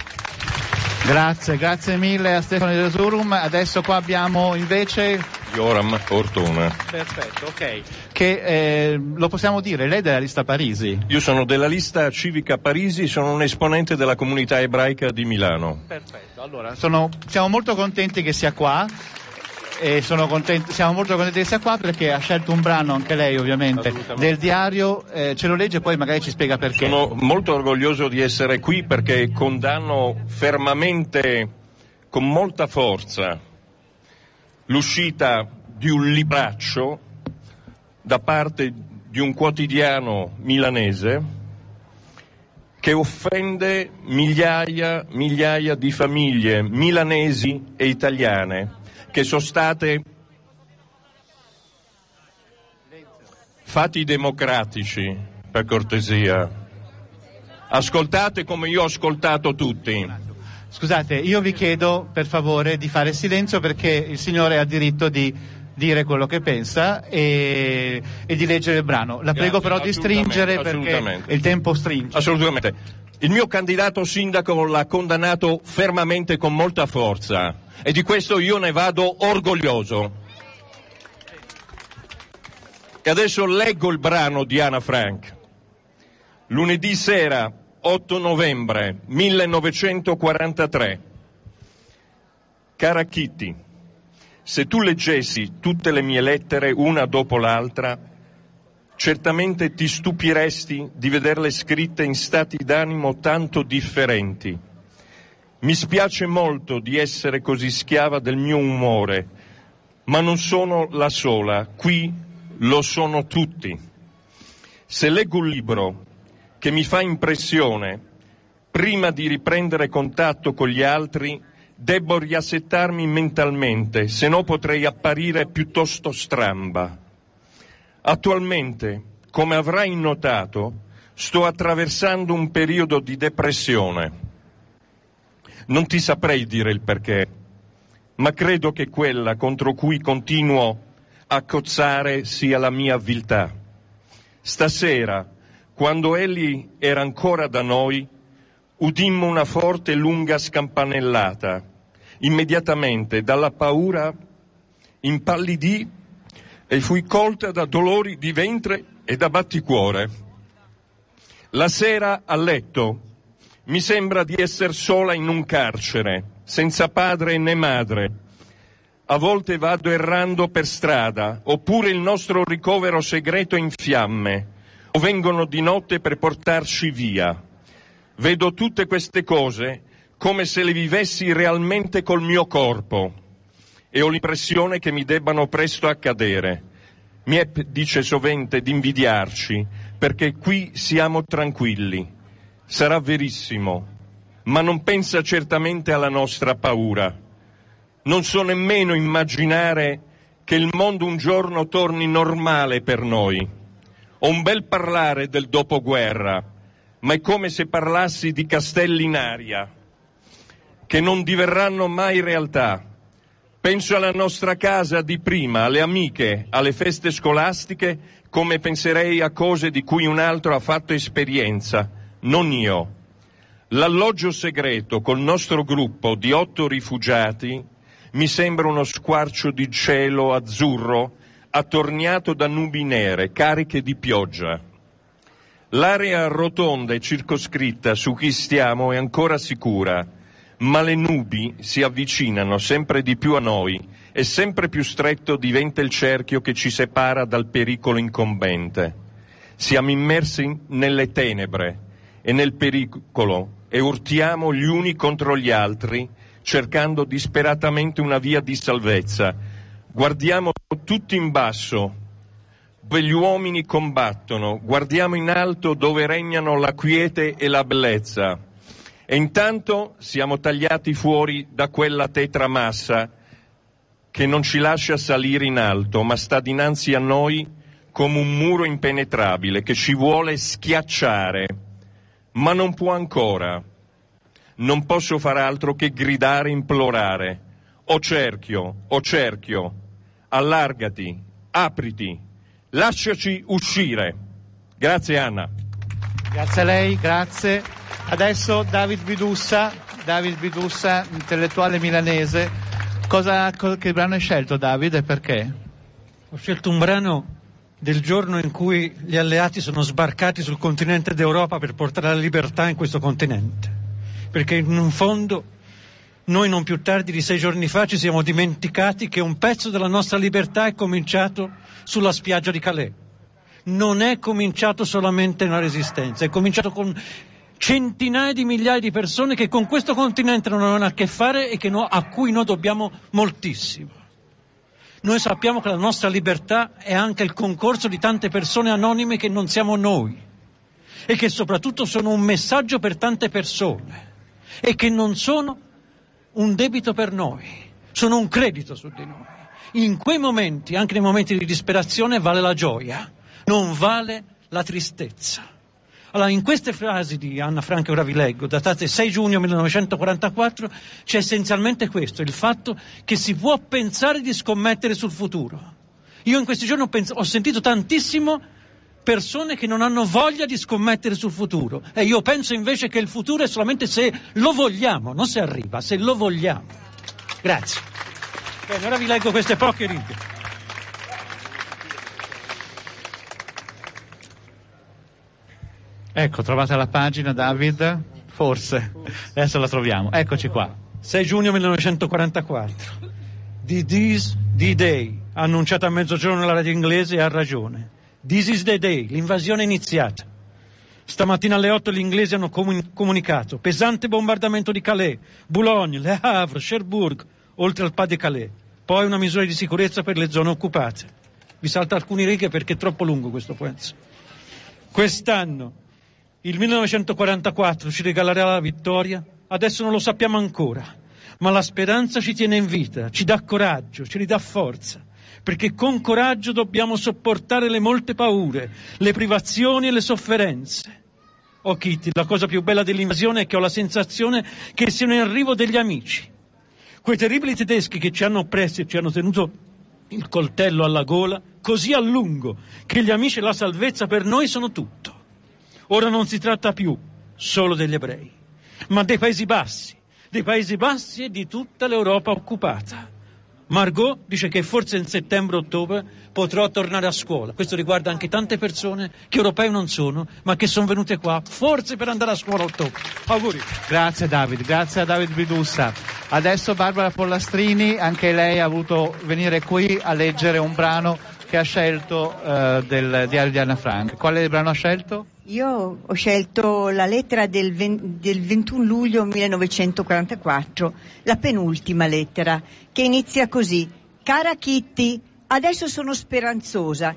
Grazie mille a Stefano De Surum. Adesso qua abbiamo invece Joram Ortona. Perfetto, ok. Che lo possiamo dire, lei è della lista Parisi? Io sono della lista civica Parisi, sono un esponente della comunità ebraica di Milano. Perfetto, allora siamo molto contenti che sia qua. E siamo molto contenti che sia qua perché ha scelto un brano, anche lei ovviamente, del diario, ce lo legge e poi magari ci spiega perché. Sono molto orgoglioso di essere qui perché condanno fermamente, con molta forza, l'uscita di un libraccio da parte di un quotidiano milanese che offende migliaia di famiglie milanesi e italiane che sono state fatti democratici, per cortesia. Ascoltate come io ho ascoltato tutti. Scusate, io vi chiedo per favore di fare silenzio perché il signore ha diritto di dire quello che pensa e di leggere il brano. La prego però di stringere perché il tempo stringe. Assolutamente. Il mio candidato sindaco l'ha condannato fermamente con molta forza e di questo io ne vado orgoglioso. E adesso leggo il brano di Anna Frank. Lunedì sera, 8 novembre 1943. Cara Kitty, se tu leggessi tutte le mie lettere una dopo l'altra, certamente ti stupiresti di vederle scritte in stati d'animo tanto differenti. Mi spiace molto di essere così schiava del mio umore, ma non sono la sola, qui lo sono tutti. Se leggo un libro che mi fa impressione, prima di riprendere contatto con gli altri, debbo riassettarmi mentalmente, se no potrei apparire piuttosto stramba. Attualmente, come avrai notato, sto attraversando un periodo di depressione. Non ti saprei dire il perché, ma credo che quella contro cui continuo a cozzare sia la mia viltà. Stasera, quando egli era ancora da noi, udimmo una forte e lunga scampanellata. Immediatamente dalla paura impallidì e fui colta da dolori di ventre e da batticuore. La sera a letto mi sembra di essere sola in un carcere, senza padre né madre. A volte vado errando per strada, oppure il nostro ricovero segreto è in fiamme, o vengono di notte per portarci via. Vedo tutte queste cose come se le vivessi realmente col mio corpo e ho l'impressione che mi debbano presto accadere. Miep dice sovente di invidiarci perché qui siamo tranquilli. Sarà verissimo, ma non pensa certamente alla nostra paura. Non so nemmeno immaginare che il mondo un giorno torni normale per noi. Ho un bel parlare del dopoguerra, ma è come se parlassi di castelli in aria, che non diverranno mai realtà. Penso alla nostra casa di prima, alle amiche, alle feste scolastiche, come penserei a cose di cui un altro ha fatto esperienza, non io. L'alloggio segreto col nostro gruppo di 8 rifugiati mi sembra uno squarcio di cielo azzurro attorniato da nubi nere, cariche di pioggia. L'area rotonda e circoscritta su cui stiamo è ancora sicura, ma le nubi si avvicinano sempre di più a noi e sempre più stretto diventa il cerchio che ci separa dal pericolo incombente. Siamo immersi nelle tenebre e nel pericolo e urtiamo gli uni contro gli altri, cercando disperatamente una via di salvezza. Guardiamo tutti in basso, dove gli uomini combattono, guardiamo in alto dove regnano la quiete e la bellezza. E intanto siamo tagliati fuori da quella tetramassa che non ci lascia salire in alto, ma sta dinanzi a noi come un muro impenetrabile che ci vuole schiacciare, ma non può ancora. Non posso far altro che gridare e implorare. O cerchio, allargati, apriti, lasciaci uscire. Grazie Anna. Grazie a lei, grazie. Adesso David Bidussa, intellettuale milanese. Che brano hai scelto, David, e perché? Ho scelto un brano del giorno in cui gli alleati sono sbarcati sul continente d'Europa per portare la libertà in questo continente. Perché in fondo noi non più tardi di 6 giorni fa ci siamo dimenticati che un pezzo della nostra libertà è cominciato sulla spiaggia di Calais. Non è cominciato solamente una resistenza, è cominciato con centinaia di migliaia di persone che con questo continente non avevano a che fare e a cui noi dobbiamo moltissimo. Noi sappiamo che la nostra libertà è anche il concorso di tante persone anonime che non siamo noi e che soprattutto sono un messaggio per tante persone e che non sono un debito per noi, sono un credito su di noi. In quei momenti, anche nei momenti di disperazione, vale la gioia, non vale la tristezza. Allora, in queste frasi di Anna Frank, ora vi leggo, datate 6 giugno 1944, c'è essenzialmente questo, il fatto che si può pensare di scommettere sul futuro. Io in questi giorni ho sentito tantissimo persone che non hanno voglia di scommettere sul futuro e io penso invece che il futuro è solamente se lo vogliamo, non se arriva, se lo vogliamo. Grazie. Bene, ora vi leggo queste poche righe. Ecco, trovate la pagina, David? Forse. Adesso la troviamo. Eccoci qua. 6 giugno 1944. D-Day, annunciata a mezzogiorno nella radio inglese, e ha ragione. This is the day, l'invasione è iniziata. Stamattina alle 8 gli inglesi hanno comunicato pesante bombardamento di Calais, Boulogne, Le Havre, Cherbourg, oltre al Pas de Calais. Poi una misura di sicurezza per le zone occupate. Vi salto alcune righe perché è troppo lungo questo pezzo. Quest'anno il 1944 ci regalerà la vittoria? Adesso non lo sappiamo ancora, ma la speranza ci tiene in vita, ci dà coraggio, ci ridà forza. Perché con coraggio dobbiamo sopportare le molte paure, le privazioni e le sofferenze. Oh Kitty, la cosa più bella dell'invasione è che ho la sensazione che siano in arrivo degli amici. Quei terribili tedeschi che ci hanno oppressi e ci hanno tenuto il coltello alla gola, così a lungo, che gli amici e la salvezza per noi sono tutto. Ora non si tratta più solo degli ebrei, ma dei Paesi Bassi e di tutta l'Europa occupata. Margot dice che forse in settembre-ottobre potrò tornare a scuola. Questo riguarda anche tante persone che europei non sono, ma che sono venute qua forse per andare a scuola a ottobre. Auguri. Grazie David, grazie a David Bidussa. Adesso Barbara Pollastrini, anche lei ha voluto venire qui a leggere un brano che ha scelto del diario di Anna Frank. Quale brano ha scelto? Io ho scelto la lettera del 21 luglio 1944, la penultima lettera, che inizia così: cara Kitty, adesso sono speranzosa.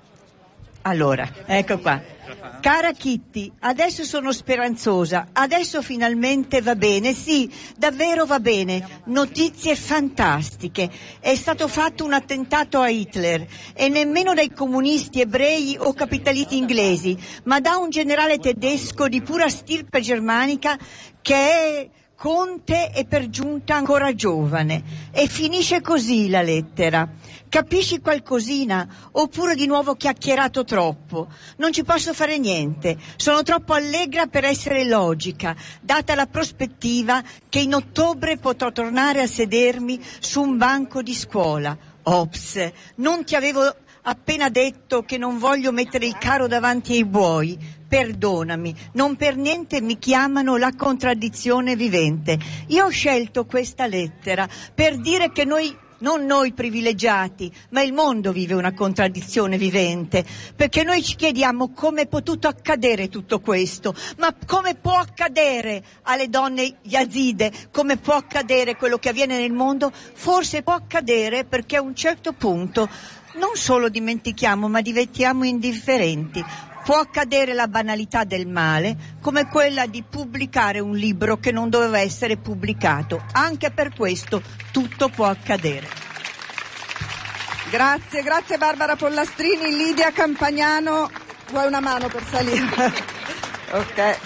Allora, ecco qua. Cara Kitty, adesso sono speranzosa, adesso finalmente va bene, sì, davvero va bene, notizie fantastiche. È stato fatto un attentato a Hitler e nemmeno dai comunisti ebrei o capitalisti inglesi, ma da un generale tedesco di pura stirpe germanica che è conte e per giunta ancora giovane. E finisce così la lettera: capisci qualcosina oppure di nuovo chiacchierato troppo? Non ci posso fare niente, sono troppo allegra per essere logica, data la prospettiva che in ottobre potrò tornare a sedermi su un banco di scuola. Ops, non ti avevo appena detto che non voglio mettere il carro davanti ai buoi? Perdonami, non per niente mi chiamano la contraddizione vivente. Io ho scelto questa lettera per dire che noi, non noi privilegiati, ma il mondo vive una contraddizione vivente, perché noi ci chiediamo come è potuto accadere tutto questo, ma come può accadere alle donne yazide, come può accadere quello che avviene nel mondo? Forse può accadere perché a un certo punto non solo dimentichiamo, ma diventiamo indifferenti. Può accadere la banalità del male, come quella di pubblicare un libro che non doveva essere pubblicato. Anche per questo tutto può accadere. Grazie Barbara Pollastrini. Lidia Campagnano, vuoi una mano per salire? Ok.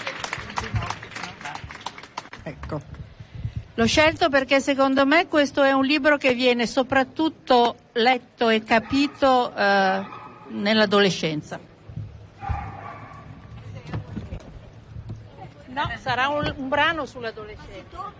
Ecco. L'ho scelto perché secondo me questo è un libro che viene soprattutto letto e capito nell'adolescenza. No, sarà un brano sull'adolescenza.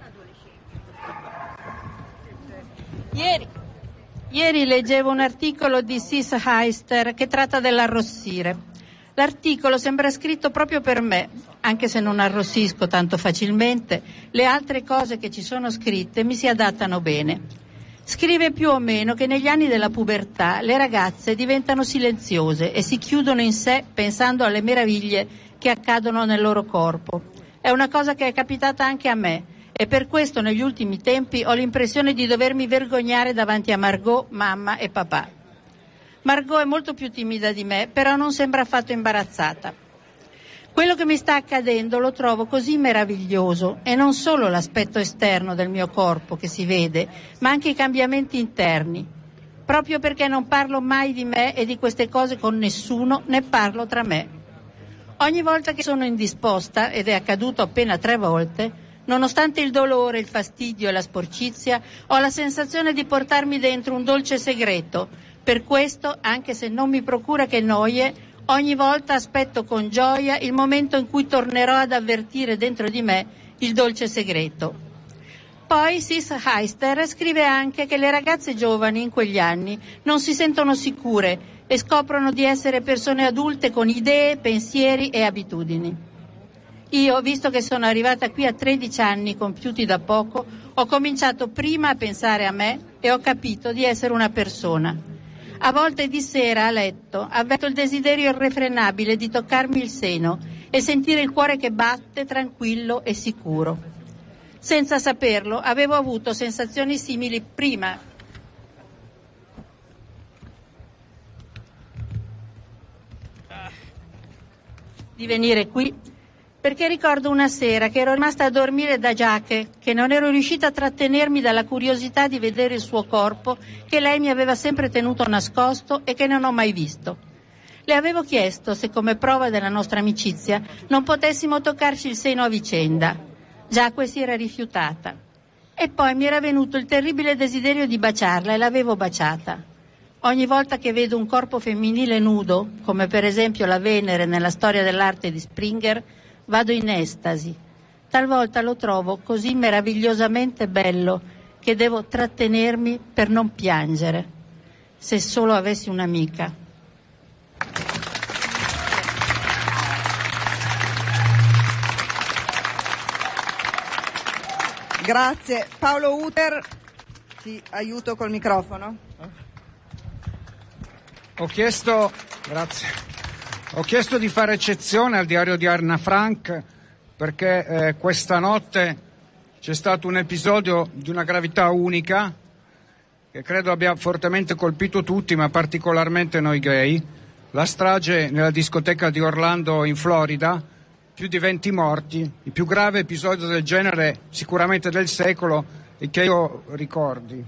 Ieri leggevo un articolo di Sis Heister che tratta dell'arrossire. L'articolo sembra scritto proprio per me, anche se non arrossisco tanto facilmente, le altre cose che ci sono scritte mi si adattano bene. Scrive più o meno che negli anni della pubertà le ragazze diventano silenziose e si chiudono in sé pensando alle meraviglie che accadono nel loro corpo. È una cosa che è capitata anche a me e per questo negli ultimi tempi ho l'impressione di dovermi vergognare davanti a Margot, mamma e papà. Margot è molto più timida di me, però non sembra affatto imbarazzata. Quello che mi sta accadendo lo trovo così meraviglioso e non solo l'aspetto esterno del mio corpo che si vede, ma anche i cambiamenti interni. Proprio perché non parlo mai di me e di queste cose con nessuno, ne parlo tra me. Ogni volta che sono indisposta, ed è accaduto appena 3 volte, nonostante il dolore, il fastidio e la sporcizia, ho la sensazione di portarmi dentro un dolce segreto. Per questo, anche se non mi procura che noie, ogni volta aspetto con gioia il momento in cui tornerò ad avvertire dentro di me il dolce segreto. Poi Sis Heister scrive anche che le ragazze giovani in quegli anni non si sentono sicure e scoprono di essere persone adulte con idee, pensieri e abitudini. Io, visto che sono arrivata qui a 13 anni compiuti da poco, ho cominciato prima a pensare a me e ho capito di essere una persona. A volte di sera a letto avverto il desiderio irrefrenabile di toccarmi il seno e sentire il cuore che batte tranquillo e sicuro. Senza saperlo avevo avuto sensazioni simili prima di venire qui, perché ricordo una sera che ero rimasta a dormire da Giache, che non ero riuscita a trattenermi dalla curiosità di vedere il suo corpo, che lei mi aveva sempre tenuto nascosto e che non ho mai visto. Le avevo chiesto se, come prova della nostra amicizia, non potessimo toccarci il seno a vicenda. Giaque si era rifiutata. E poi mi era venuto il terribile desiderio di baciarla e l'avevo baciata. Ogni volta che vedo un corpo femminile nudo, come per esempio la Venere nella storia dell'arte di Springer, vado in estasi. Talvolta lo trovo così meravigliosamente bello che devo trattenermi per non piangere. Se solo avessi un'amica. Grazie. Paolo Uter, ti aiuto col microfono. Ho chiesto di fare eccezione al diario di Anna Frank perché questa notte c'è stato un episodio di una gravità unica che credo abbia fortemente colpito tutti, ma particolarmente noi gay. La strage nella discoteca di Orlando in Florida, più di 20 morti, il più grave episodio del genere sicuramente del secolo e che io ricordi.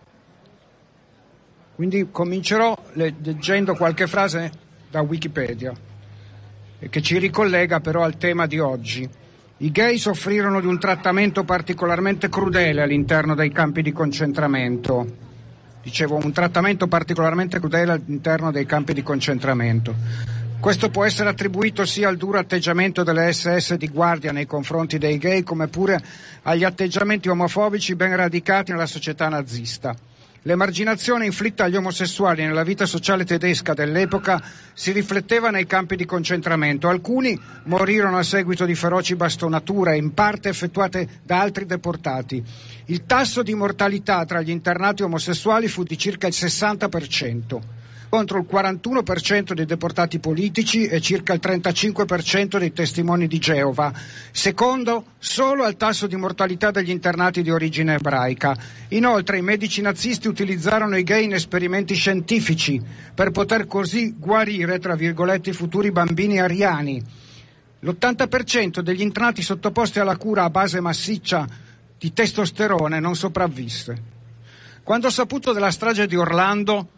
Quindi comincerò leggendo qualche frase da Wikipedia, che ci ricollega però al tema di oggi. I gay soffrirono di un trattamento particolarmente crudele all'interno dei campi di concentramento. Dicevo, un trattamento particolarmente crudele all'interno dei campi di concentramento. Questo può essere attribuito sia al duro atteggiamento delle SS di guardia nei confronti dei gay, come pure agli atteggiamenti omofobici ben radicati nella società nazista. L'emarginazione inflitta agli omosessuali nella vita sociale tedesca dell'epoca si rifletteva nei campi di concentramento. Alcuni morirono a seguito di feroci bastonature, in parte effettuate da altri deportati. Il tasso di mortalità tra gli internati omosessuali fu di circa il 60%, contro il 41% dei deportati politici e circa il 35% dei testimoni di Geova, secondo solo al tasso di mortalità degli internati di origine ebraica. Inoltre i medici nazisti utilizzarono i gay in esperimenti scientifici per poter così guarire, tra virgolette, i futuri bambini ariani. L'80% degli internati sottoposti alla cura a base massiccia di testosterone non sopravvisse. Quando ho saputo della strage di Orlando,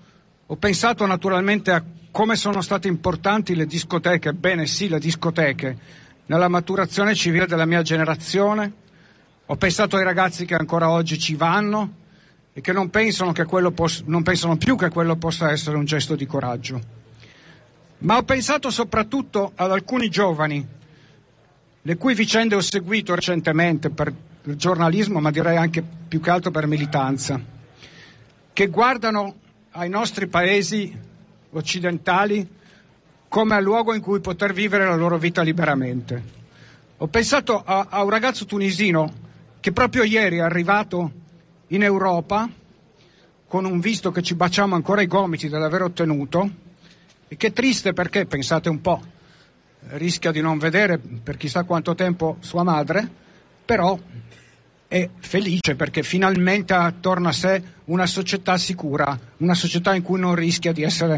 Ho pensato naturalmente a come sono state importanti le discoteche, bene sì, le discoteche, nella maturazione civile della mia generazione. Ho pensato ai ragazzi che ancora oggi ci vanno e che non pensano più che quello possa essere un gesto di coraggio. Ma ho pensato soprattutto ad alcuni giovani, le cui vicende ho seguito recentemente per il giornalismo, ma direi anche più che altro per militanza, che guardano ai nostri paesi occidentali come al luogo in cui poter vivere la loro vita liberamente. Ho pensato a un ragazzo tunisino che proprio ieri è arrivato in Europa con un visto che ci baciamo ancora i gomiti dell'aver ottenuto, e che è triste perché, pensate un po', rischia di non vedere per chissà quanto tempo sua madre, però è felice perché finalmente ha attorno a sé una società sicura, una società in cui non rischia di essere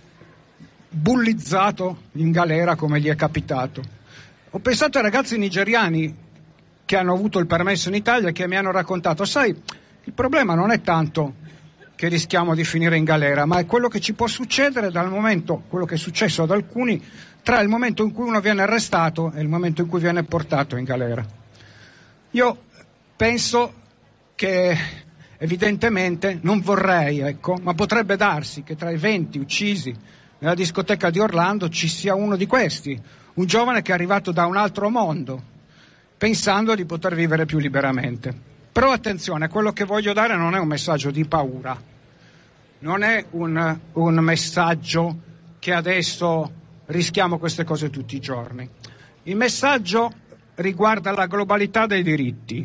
bullizzato in galera come gli è capitato. Ho pensato ai ragazzi nigeriani che hanno avuto il permesso in Italia e che mi hanno raccontato: sai, il problema non è tanto che rischiamo di finire in galera, ma è quello che ci può succedere dal momento, quello che è successo ad alcuni, tra il momento in cui uno viene arrestato e il momento in cui viene portato in galera. Io penso che evidentemente, non vorrei, ma potrebbe darsi che tra i 20 uccisi nella discoteca di Orlando ci sia uno di questi, un giovane che è arrivato da un altro mondo, pensando di poter vivere più liberamente. Però attenzione, quello che voglio dare non è un messaggio di paura, non è un messaggio che adesso rischiamo queste cose tutti i giorni. Il messaggio riguarda la globalità dei diritti.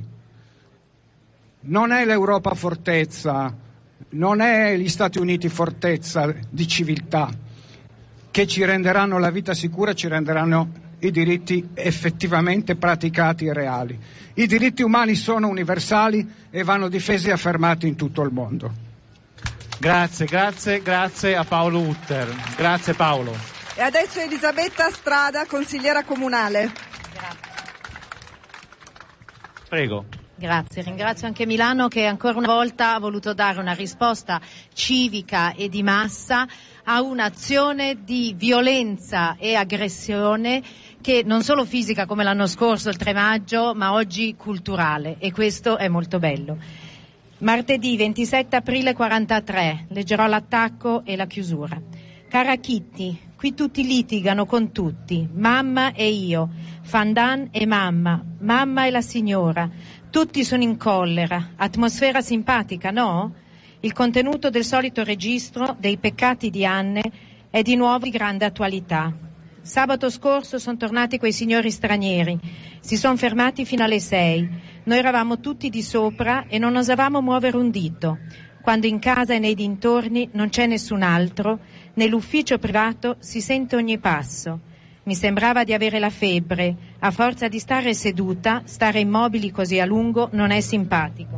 Non è l'Europa fortezza, non è gli Stati Uniti fortezza di civiltà che ci renderanno la vita sicura, ci renderanno i diritti effettivamente praticati e reali. I diritti umani sono universali e vanno difesi e affermati in tutto il mondo. Grazie a Paolo Utter. Grazie Paolo. E adesso Elisabetta Strada, consigliera comunale. Prego. Grazie, ringrazio anche Milano che ancora una volta ha voluto dare una risposta civica e di massa a un'azione di violenza e aggressione che non solo fisica come l'anno scorso, il 3 maggio, ma oggi culturale, e questo è molto bello. Martedì 27 aprile 43, leggerò l'attacco e la chiusura. Cara Kitty, qui tutti litigano con tutti, mamma e io, Fandan e mamma e la signora, tutti sono in collera, atmosfera simpatica, no? Il contenuto del solito registro dei peccati di Anne è di nuovo di grande attualità. Sabato scorso sono tornati quei signori stranieri, si sono fermati fino alle 6, noi eravamo tutti di sopra e non osavamo muovere un dito, quando in casa e nei dintorni non c'è nessun altro, nell'ufficio privato si sente ogni passo. Mi sembrava di avere la febbre, a forza di stare seduta, stare immobili così a lungo non è simpatico.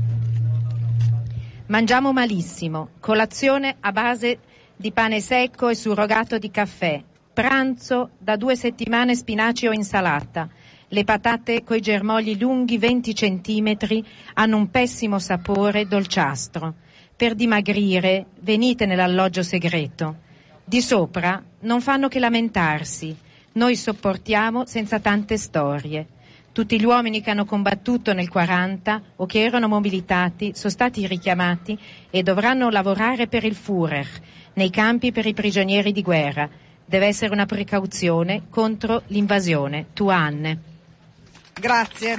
Mangiamo malissimo, colazione a base di pane secco e surrogato di caffè, pranzo da 2 settimane spinaci o insalata, le patate coi germogli lunghi 20 centimetri hanno un pessimo sapore dolciastro. Per dimagrire venite nell'alloggio segreto. Di sopra non fanno che lamentarsi, noi sopportiamo senza tante storie. Tutti gli uomini che hanno combattuto nel 40 o che erano mobilitati sono stati richiamati e dovranno lavorare per il Führer, nei campi per i prigionieri di guerra. Deve essere una precauzione contro l'invasione. Tu, Anne. Grazie.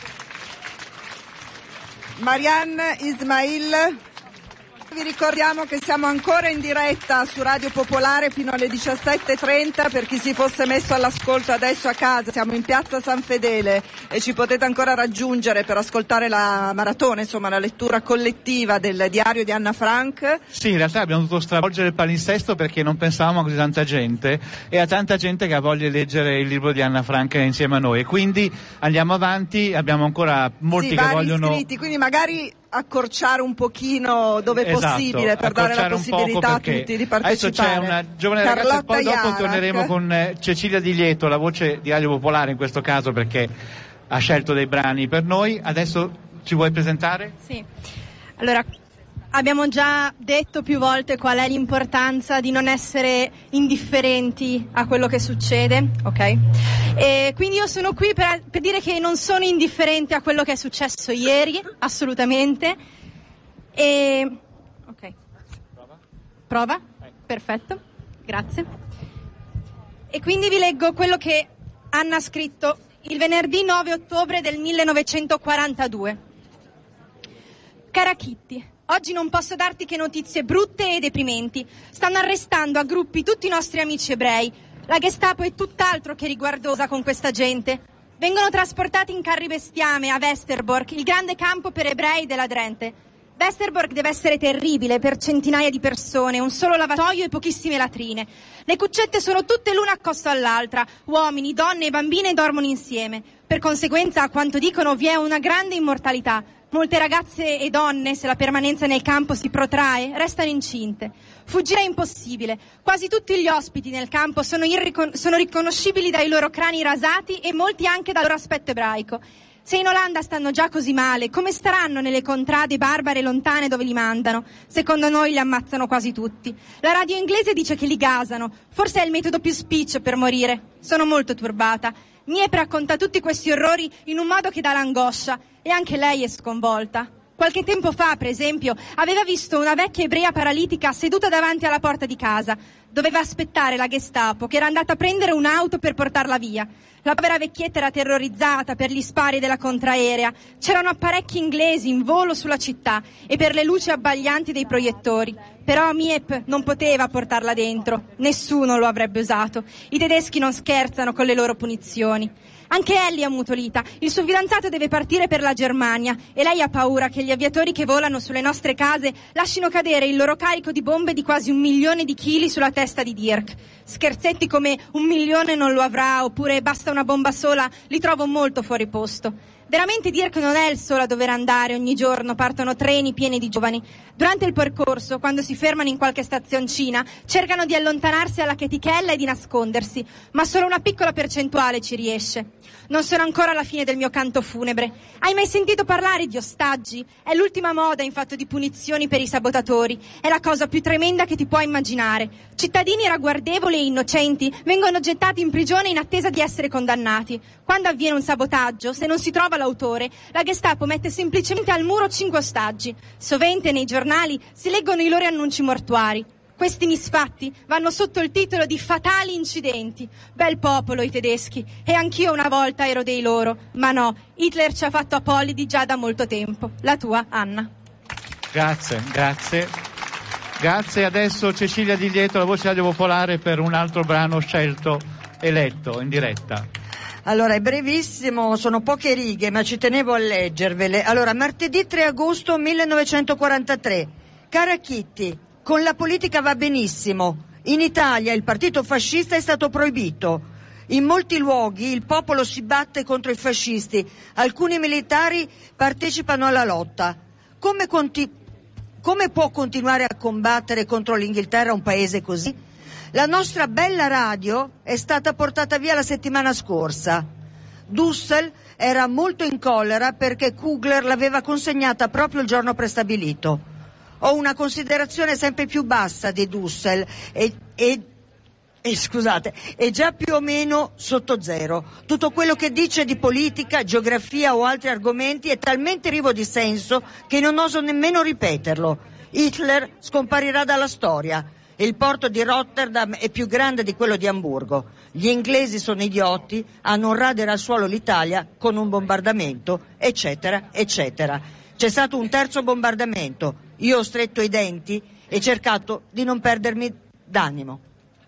Marianne Ismail. Vi ricordiamo che siamo ancora in diretta su Radio Popolare fino alle 17:30 per chi si fosse messo all'ascolto adesso a casa. Siamo in Piazza San Fedele e ci potete ancora raggiungere per ascoltare la maratona, insomma la lettura collettiva del diario di Anna Frank. Sì, in realtà abbiamo dovuto stravolgere il palinsesto perché non pensavamo a così tanta gente e a tanta gente che ha voglia di leggere il libro di Anna Frank insieme a noi, e quindi andiamo avanti, abbiamo ancora molti che vogliono iscritti, quindi magari accorciare un pochino dove è possibile per dare la possibilità a tutti di partecipare. Adesso c'è una giovane ragazza e poi dopo torneremo con Cecilia Di Lieto, la voce di Radio Popolare in questo caso, perché ha scelto dei brani per noi. Adesso ci vuoi presentare? Sì. Allora, abbiamo già detto più volte qual è l'importanza di non essere indifferenti a quello che succede, ok? E quindi io sono qui per dire che non sono indifferente a quello che è successo ieri, assolutamente. E ok. Prova? Perfetto, grazie. E quindi vi leggo quello che Anna ha scritto il venerdì 9 ottobre del 1942. Cara Kitty, oggi non posso darti che notizie brutte e deprimenti. Stanno arrestando a gruppi tutti i nostri amici ebrei. La Gestapo è tutt'altro che riguardosa con questa gente. Vengono trasportati in carri bestiame a Westerbork, il grande campo per ebrei della Drenthe. Westerbork deve essere terribile per centinaia di persone, un solo lavatoio e pochissime latrine. Le cuccette sono tutte l'una accosto all'altra. Uomini, donne e bambine dormono insieme. Per conseguenza, a quanto dicono, vi è una grande immortalità. Molte ragazze e donne, se la permanenza nel campo si protrae, restano incinte. Fuggire è impossibile. Quasi tutti gli ospiti nel campo sono riconoscibili dai loro crani rasati e molti anche dal loro aspetto ebraico. Se in Olanda stanno già così male, come staranno nelle contrade barbare lontane dove li mandano? Secondo noi li ammazzano quasi tutti. La radio inglese dice che li gasano. Forse è il metodo più spiccio per morire. Sono molto turbata. Niep racconta tutti questi orrori in un modo che dà l'angoscia. E anche lei è sconvolta. Qualche tempo fa, per esempio, aveva visto una vecchia ebrea paralitica seduta davanti alla porta di casa. Doveva aspettare la Gestapo, che era andata a prendere un'auto per portarla via. La povera vecchietta era terrorizzata per gli spari della contraerea. C'erano apparecchi inglesi in volo sulla città e per le luci abbaglianti dei proiettori. Però Miep non poteva portarla dentro. Nessuno lo avrebbe usato. I tedeschi non scherzano con le loro punizioni. Anche Ellie è ammutolita. Il suo fidanzato deve partire per la Germania e lei ha paura che gli aviatori che volano sulle nostre case lasciano cadere il loro carico di bombe di quasi 1 milione di chili sulla testa di Dirk. Scherzetti come 1 milione non lo avrà oppure basta una bomba sola li trovo molto fuori posto. Veramente Dirk non è il solo a dover andare, ogni giorno partono treni pieni di giovani. Durante il percorso, quando si fermano in qualche stazioncina, cercano di allontanarsi alla chetichella e di nascondersi, ma solo una piccola percentuale ci riesce. Non sono ancora alla fine del mio canto funebre. Hai mai sentito parlare di ostaggi? È l'ultima moda in fatto di punizioni per i sabotatori. È la cosa più tremenda che ti puoi immaginare. Cittadini ragguardevoli e innocenti vengono gettati in prigione in attesa di essere condannati. Quando avviene un sabotaggio, se non si trova l'autore, la Gestapo mette semplicemente al muro 5 ostaggi. Sovente nei giornali si leggono i loro annunci mortuari. Questi misfatti vanno sotto il titolo di fatali incidenti. Bel popolo i tedeschi, e anch'io una volta ero dei loro. Ma no, Hitler ci ha fatto apolidi già da molto tempo. La tua, Anna. Grazie. Adesso Cecilia Di Lieto, la voce Radio Popolare, per un altro brano scelto e letto in diretta. Allora, è brevissimo, sono poche righe, ma ci tenevo a leggervele. Allora, martedì 3 agosto 1943. Cara Kitty, con la politica va benissimo. In Italia il partito fascista è stato proibito. In molti luoghi il popolo si batte contro i fascisti. Alcuni militari partecipano alla lotta. Come può continuare a combattere contro l'Inghilterra un paese così? La nostra bella radio è stata portata via la settimana scorsa. Dussel era molto in collera perché Kugler l'aveva consegnata proprio il giorno prestabilito. Ho una considerazione sempre più bassa di Dussel scusate, è già più o meno sotto zero. Tutto quello che dice di politica, geografia o altri argomenti è talmente privo di senso che non oso nemmeno ripeterlo. Hitler scomparirà dalla storia. Il porto di Rotterdam è più grande di quello di Amburgo. Gli inglesi sono idioti, hanno un radere al suolo l'Italia con un bombardamento, eccetera, eccetera. C'è stato un terzo bombardamento. Io ho stretto i denti e cercato di non perdermi d'animo.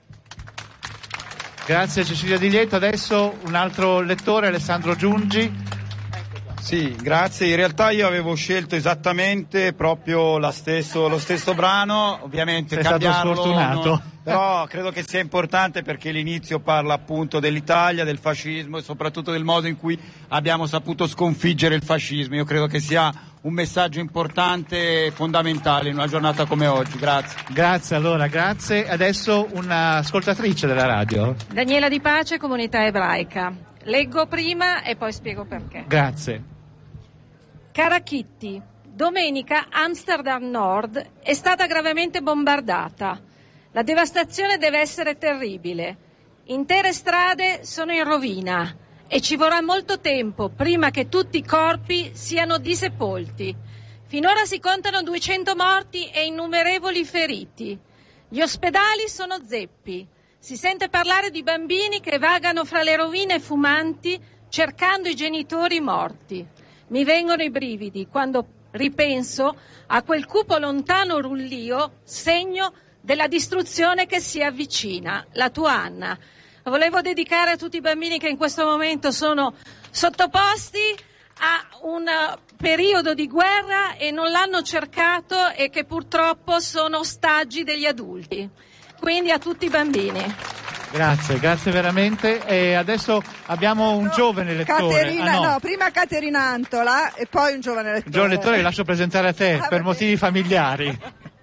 Grazie Cecilia Di Lieto. Adesso un altro lettore, Alessandro Giungi. Sì, grazie. In realtà io avevo scelto esattamente proprio lo stesso brano, ovviamente sei cambiarlo, stato sfortunato. Però credo che sia importante perché l'inizio parla appunto dell'Italia, del fascismo e soprattutto del modo in cui abbiamo saputo sconfiggere il fascismo. Io credo che sia un messaggio importante e fondamentale in una giornata come oggi. Grazie. Adesso un'ascoltatrice della radio. Daniela Di Pace, Comunità Ebraica. Leggo prima e poi spiego perché. Grazie. Cara Kitty, Domenica Amsterdam Nord è stata gravemente bombardata. La devastazione deve essere terribile. Intere strade sono in rovina e ci vorrà molto tempo prima che tutti i corpi siano disepolti. Finora si contano 200 morti e innumerevoli feriti. Gli ospedali sono zeppi. Si sente parlare di bambini che vagano fra le rovine fumanti cercando i genitori morti. Mi vengono i brividi quando ripenso a quel cupo lontano rullio, segno della distruzione che si avvicina. La tua Anna. Volevo dedicare a tutti i bambini che in questo momento sono sottoposti a un periodo di guerra e non l'hanno cercato e che purtroppo sono ostaggi degli adulti. Quindi a tutti i bambini. Grazie veramente. E adesso abbiamo un giovane lettore. Prima Caterina Antola e poi un giovane lettore. Un giovane lettore, lascio presentare a te per motivi familiari.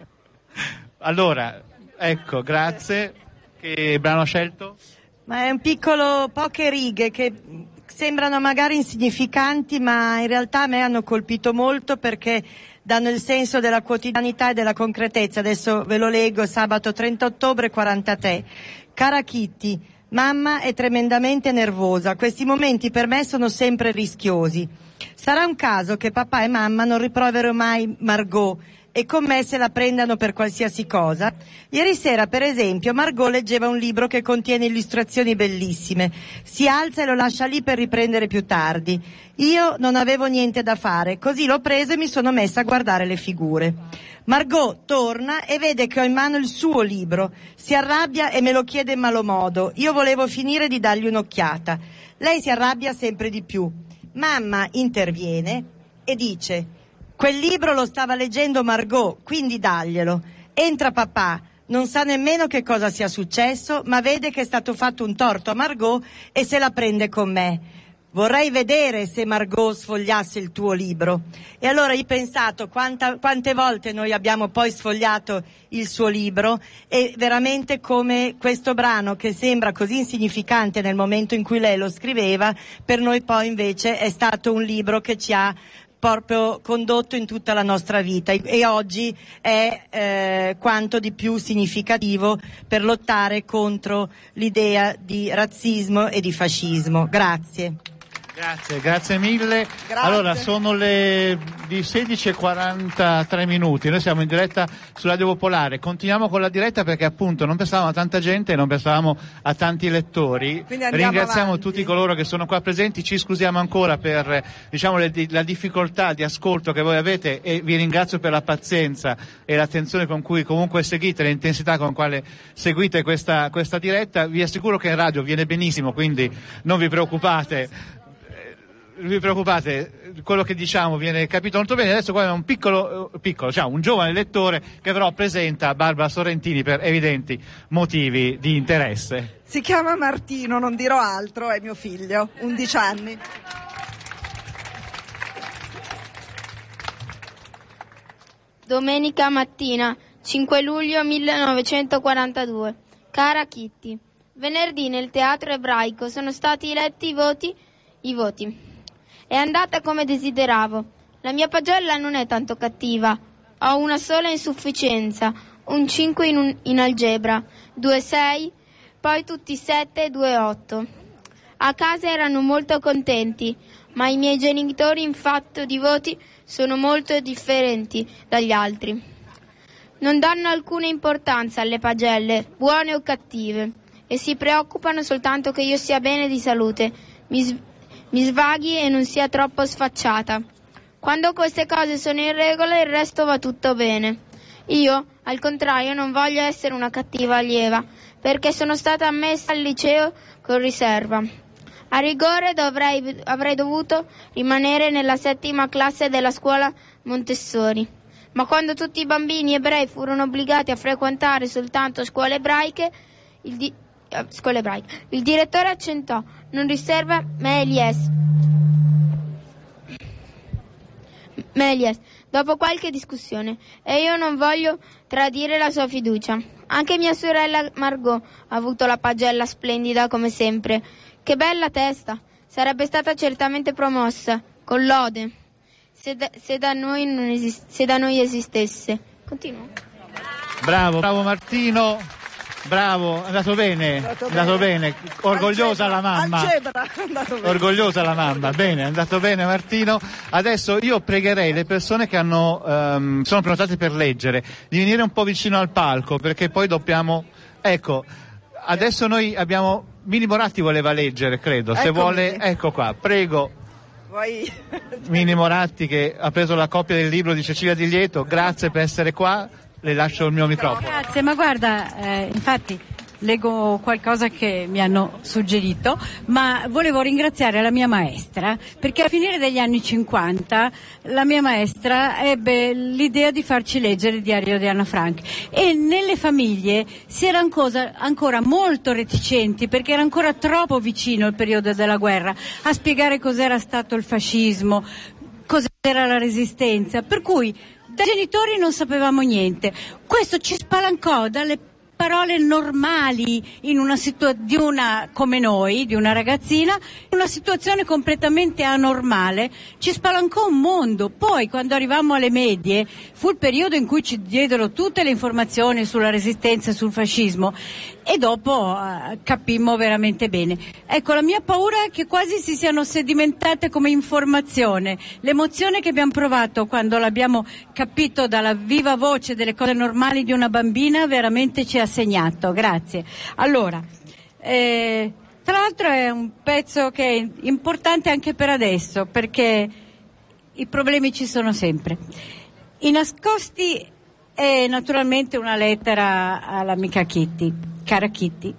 Allora, ecco, grazie. Che brano ha scelto? Ma è un piccolo, poche righe che sembrano magari insignificanti, ma in realtà a me hanno colpito molto perché danno il senso della quotidianità e della concretezza. Adesso ve lo leggo, sabato 30 ottobre 43. Cara Kitty, mamma è tremendamente nervosa, questi momenti per me sono sempre rischiosi. Sarà un caso che papà e mamma non riproverino mai Margot e con me se la prendano per qualsiasi cosa? Ieri sera, per esempio, Margot leggeva un libro che contiene illustrazioni bellissime. Si alza e lo lascia lì per riprendere più tardi. Io non avevo niente da fare, così l'ho preso e mi sono messa a guardare le figure. Margot torna e vede che ho in mano il suo libro. Si arrabbia e me lo chiede in malo modo. Io volevo finire di dargli un'occhiata. Lei si arrabbia sempre di più. Mamma interviene e dice: quel libro lo stava leggendo Margot, quindi daglielo. Entra papà, non sa nemmeno che cosa sia successo, ma vede che è stato fatto un torto a Margot e se la prende con me. Vorrei vedere se Margot sfogliasse il tuo libro. E allora ho pensato quante volte noi abbiamo poi sfogliato il suo libro e veramente come questo brano che sembra così insignificante nel momento in cui lei lo scriveva, per noi poi invece è stato un libro che ci ha proprio condotto in tutta la nostra vita e oggi è quanto di più significativo per lottare contro l'idea di razzismo e di fascismo. Grazie. Grazie mille. Grazie. Allora, sono le 16:43 minuti, noi siamo in diretta su Radio Popolare, continuiamo con la diretta perché appunto non pensavamo a tanta gente e non pensavamo a tanti lettori. Ringraziamo avanti. tutti coloro che sono qua presenti, ci scusiamo ancora per la difficoltà di ascolto che voi avete e vi ringrazio per la pazienza e l'attenzione con cui comunque seguite, l'intensità con quale seguite questa diretta. Vi assicuro che in radio viene benissimo, quindi non vi preoccupate. Quello che diciamo viene capito molto bene. Adesso qua abbiamo un giovane lettore che però presenta Barbara Sorrentini per evidenti motivi di interesse. Si chiama Martino, non dirò altro, è mio figlio, 11 anni. Domenica mattina, 5 luglio 1942. Cara Kitty, venerdì nel teatro ebraico sono stati letti i voti. È andata come desideravo. La mia pagella non è tanto cattiva. Ho una sola insufficienza, un 5 in algebra, 2 6, poi tutti 7 e 2 8. A casa erano molto contenti, ma i miei genitori in fatto di voti sono molto differenti dagli altri. Non danno alcuna importanza alle pagelle, buone o cattive, e si preoccupano soltanto che io stia bene di salute, mi svaghi e non sia troppo sfacciata. Quando queste cose sono in regola il resto va tutto bene. Io, al contrario, non voglio essere una cattiva allieva, perché sono stata ammessa al liceo con riserva. A rigore avrei dovuto rimanere nella 7ª classe della scuola Montessori. Ma quando tutti i bambini ebrei furono obbligati a frequentare soltanto scuole ebraiche, il direttore accentò: non riserva Melies. Dopo qualche discussione, e io non voglio tradire la sua fiducia. Anche mia sorella Margot ha avuto la pagella splendida come sempre. Che bella testa! Sarebbe stata certamente promossa, con lode. se da noi esistesse. Continua. Bravo Martino, bravo, è andato bene, orgogliosa la mamma. Orgogliosa la mamma, bene, è andato bene Martino. Adesso io pregherei le persone che sono prenotate per leggere di venire un po' vicino al palco, perché poi dobbiamo, ecco, adesso noi abbiamo, Mini Moratti voleva leggere, credo, se vuole, ecco qua, prego. Mini Moratti, che ha preso la copia del libro di Cecilia Di Lieto, grazie per essere qua, le lascio il mio microfono. Grazie, ma guarda, infatti leggo qualcosa che mi hanno suggerito, ma volevo ringraziare la mia maestra, perché a finire degli anni 50 la mia maestra ebbe l'idea di farci leggere il diario di Anna Frank, e nelle famiglie si era ancora molto reticenti, perché era ancora troppo vicino il periodo della guerra, a spiegare cos'era stato il fascismo, cos'era la resistenza, per cui da genitori non sapevamo niente. Questo ci spalancò dalle parole normali di una ragazzina, in una situazione completamente anormale, ci spalancò un mondo. Poi quando arrivammo alle medie fu il periodo in cui ci diedero tutte le informazioni sulla resistenza e sul fascismo, e dopo capimmo veramente bene. Ecco, la mia paura è che quasi si siano sedimentate come informazione. L'emozione che abbiamo provato quando l'abbiamo capito dalla viva voce delle cose normali di una bambina veramente ci ha segnato. Grazie. Allora, tra l'altro è un pezzo che è importante anche per adesso, perché i problemi ci sono sempre. I nascosti è naturalmente una lettera all'amica Kitty. Cara Kitty,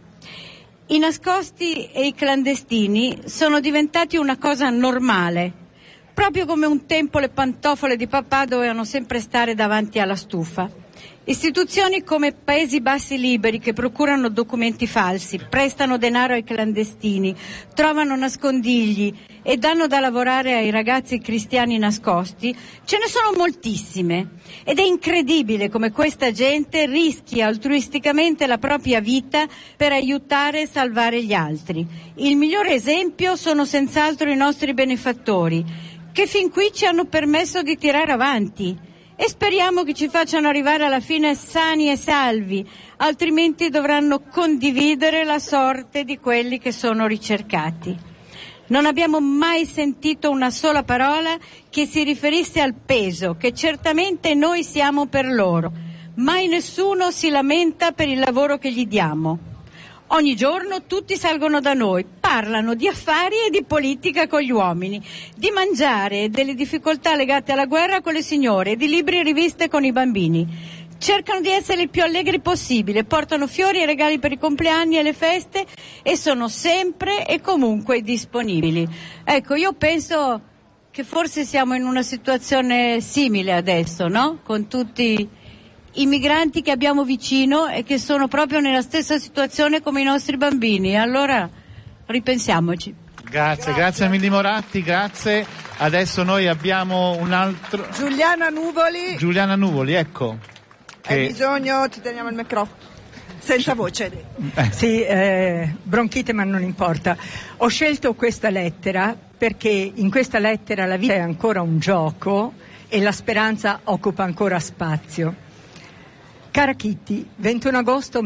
i nascosti e i clandestini sono diventati una cosa normale, proprio come un tempo le pantofole di papà dovevano sempre stare davanti alla stufa. Istituzioni come Paesi Bassi Liberi, che procurano documenti falsi, prestano denaro ai clandestini, trovano nascondigli e danno da lavorare ai ragazzi cristiani nascosti, ce ne sono moltissime. Ed è incredibile come questa gente rischi altruisticamente la propria vita per aiutare e salvare gli altri. Il migliore esempio sono senz'altro i nostri benefattori, che fin qui ci hanno permesso di tirare avanti. E speriamo che ci facciano arrivare alla fine sani e salvi, altrimenti dovranno condividere la sorte di quelli che sono ricercati. Non abbiamo mai sentito una sola parola che si riferisse al peso che certamente noi siamo per loro. Mai nessuno si lamenta per il lavoro che gli diamo. Ogni giorno tutti salgono da noi, parlano di affari e di politica con gli uomini, di mangiare e delle difficoltà legate alla guerra con le signore, di libri e riviste con i bambini. Cercano di essere il più allegri possibile, portano fiori e regali per i compleanni e le feste e sono sempre e comunque disponibili. Ecco, io penso che forse siamo in una situazione simile adesso, no? Con tutti i migranti che abbiamo vicino e che sono proprio nella stessa situazione come i nostri bambini. Allora ripensiamoci. Grazie a Mini Moratti, grazie. Adesso noi abbiamo un altro... Giuliana Nuvoli, ecco. Hai bisogno, ti teniamo il microfono. Senza voce. Sì, bronchite, ma non importa. Ho scelto questa lettera perché in questa lettera la vita è ancora un gioco e la speranza occupa ancora spazio. Cara Kitty, 21 agosto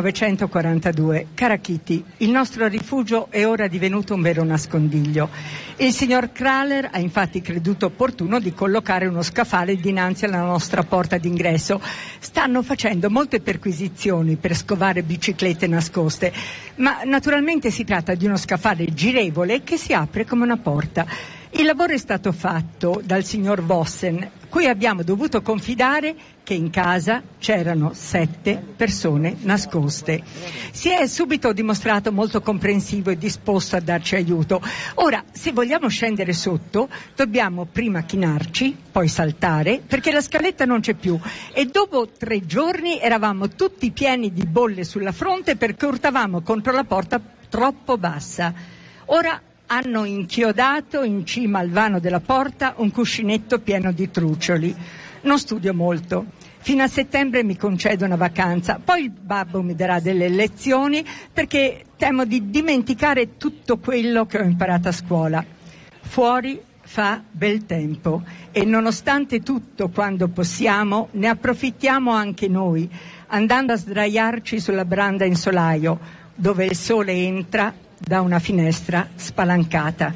1942. Cara Kitty, il nostro rifugio è ora divenuto un vero nascondiglio. Il signor Kraler ha infatti creduto opportuno di collocare uno scaffale dinanzi alla nostra porta d'ingresso. Stanno facendo molte perquisizioni per scovare biciclette nascoste, ma naturalmente si tratta di uno scaffale girevole che si apre come una porta. Il lavoro è stato fatto dal signor Vossen, cui abbiamo dovuto confidare che in casa c'erano 7 persone nascoste. Si è subito dimostrato molto comprensivo e disposto a darci aiuto. Ora, se vogliamo scendere sotto, dobbiamo prima chinarci, poi saltare, perché la scaletta non c'è più. E dopo 3 giorni eravamo tutti pieni di bolle sulla fronte perché urtavamo contro la porta troppo bassa. Ora hanno inchiodato in cima al vano della porta un cuscinetto pieno di trucioli. Non studio molto. Fino a settembre mi concedo una vacanza, poi il babbo mi darà delle lezioni perché temo di dimenticare tutto quello che ho imparato a scuola. Fuori fa bel tempo e nonostante tutto, quando possiamo, ne approfittiamo anche noi, andando a sdraiarci sulla branda in solaio, dove il sole entra da una finestra spalancata.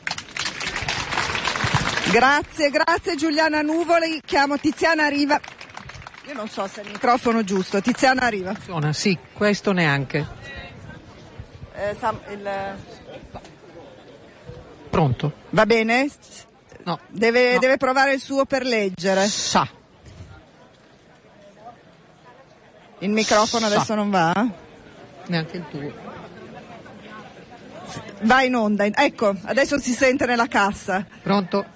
Grazie Giuliana Nuvoli. Chiamo Tiziana Riva. Io non so se il microfono è giusto. Tiziana Riva. Sì, questo neanche. Pronto? Va bene? No. Deve provare il suo per leggere. Sa. Il microfono adesso non va? Neanche il tuo. Va in onda. Ecco, adesso si sente nella cassa. Pronto?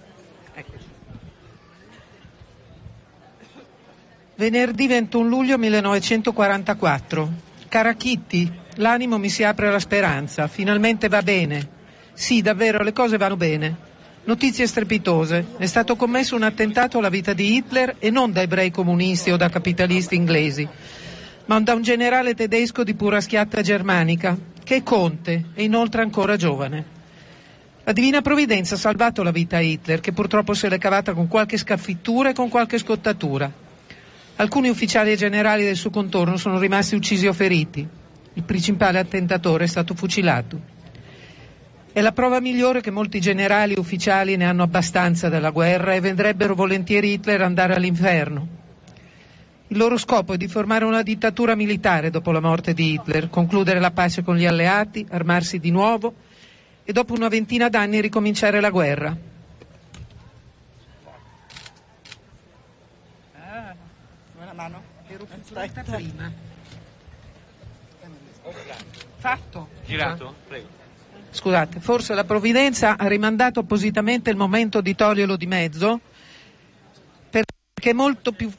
Venerdì 21 luglio 1944. Cara Kitty, l'animo mi si apre alla speranza. Finalmente va bene. Sì, davvero, le cose vanno bene. Notizie strepitose. È stato commesso un attentato alla vita di Hitler e non da ebrei comunisti o da capitalisti inglesi, ma da un generale tedesco di pura schiatta germanica, che è conte e inoltre ancora giovane. La divina provvidenza ha salvato la vita a Hitler, che purtroppo se l'è cavata con qualche scafittura e con qualche scottatura. Alcuni ufficiali e generali del suo contorno sono rimasti uccisi o feriti. Il principale attentatore è stato fucilato. È la prova migliore che molti generali e ufficiali ne hanno abbastanza della guerra e vedrebbero volentieri Hitler andare all'inferno. Il loro scopo è di formare una dittatura militare dopo la morte di Hitler, concludere la pace con gli alleati, armarsi di nuovo e dopo una ventina d'anni ricominciare la guerra. Prima. Fatto. Girato? Prego. Scusate, forse la provvidenza ha rimandato appositamente il momento di toglierlo di mezzo perché è molto più...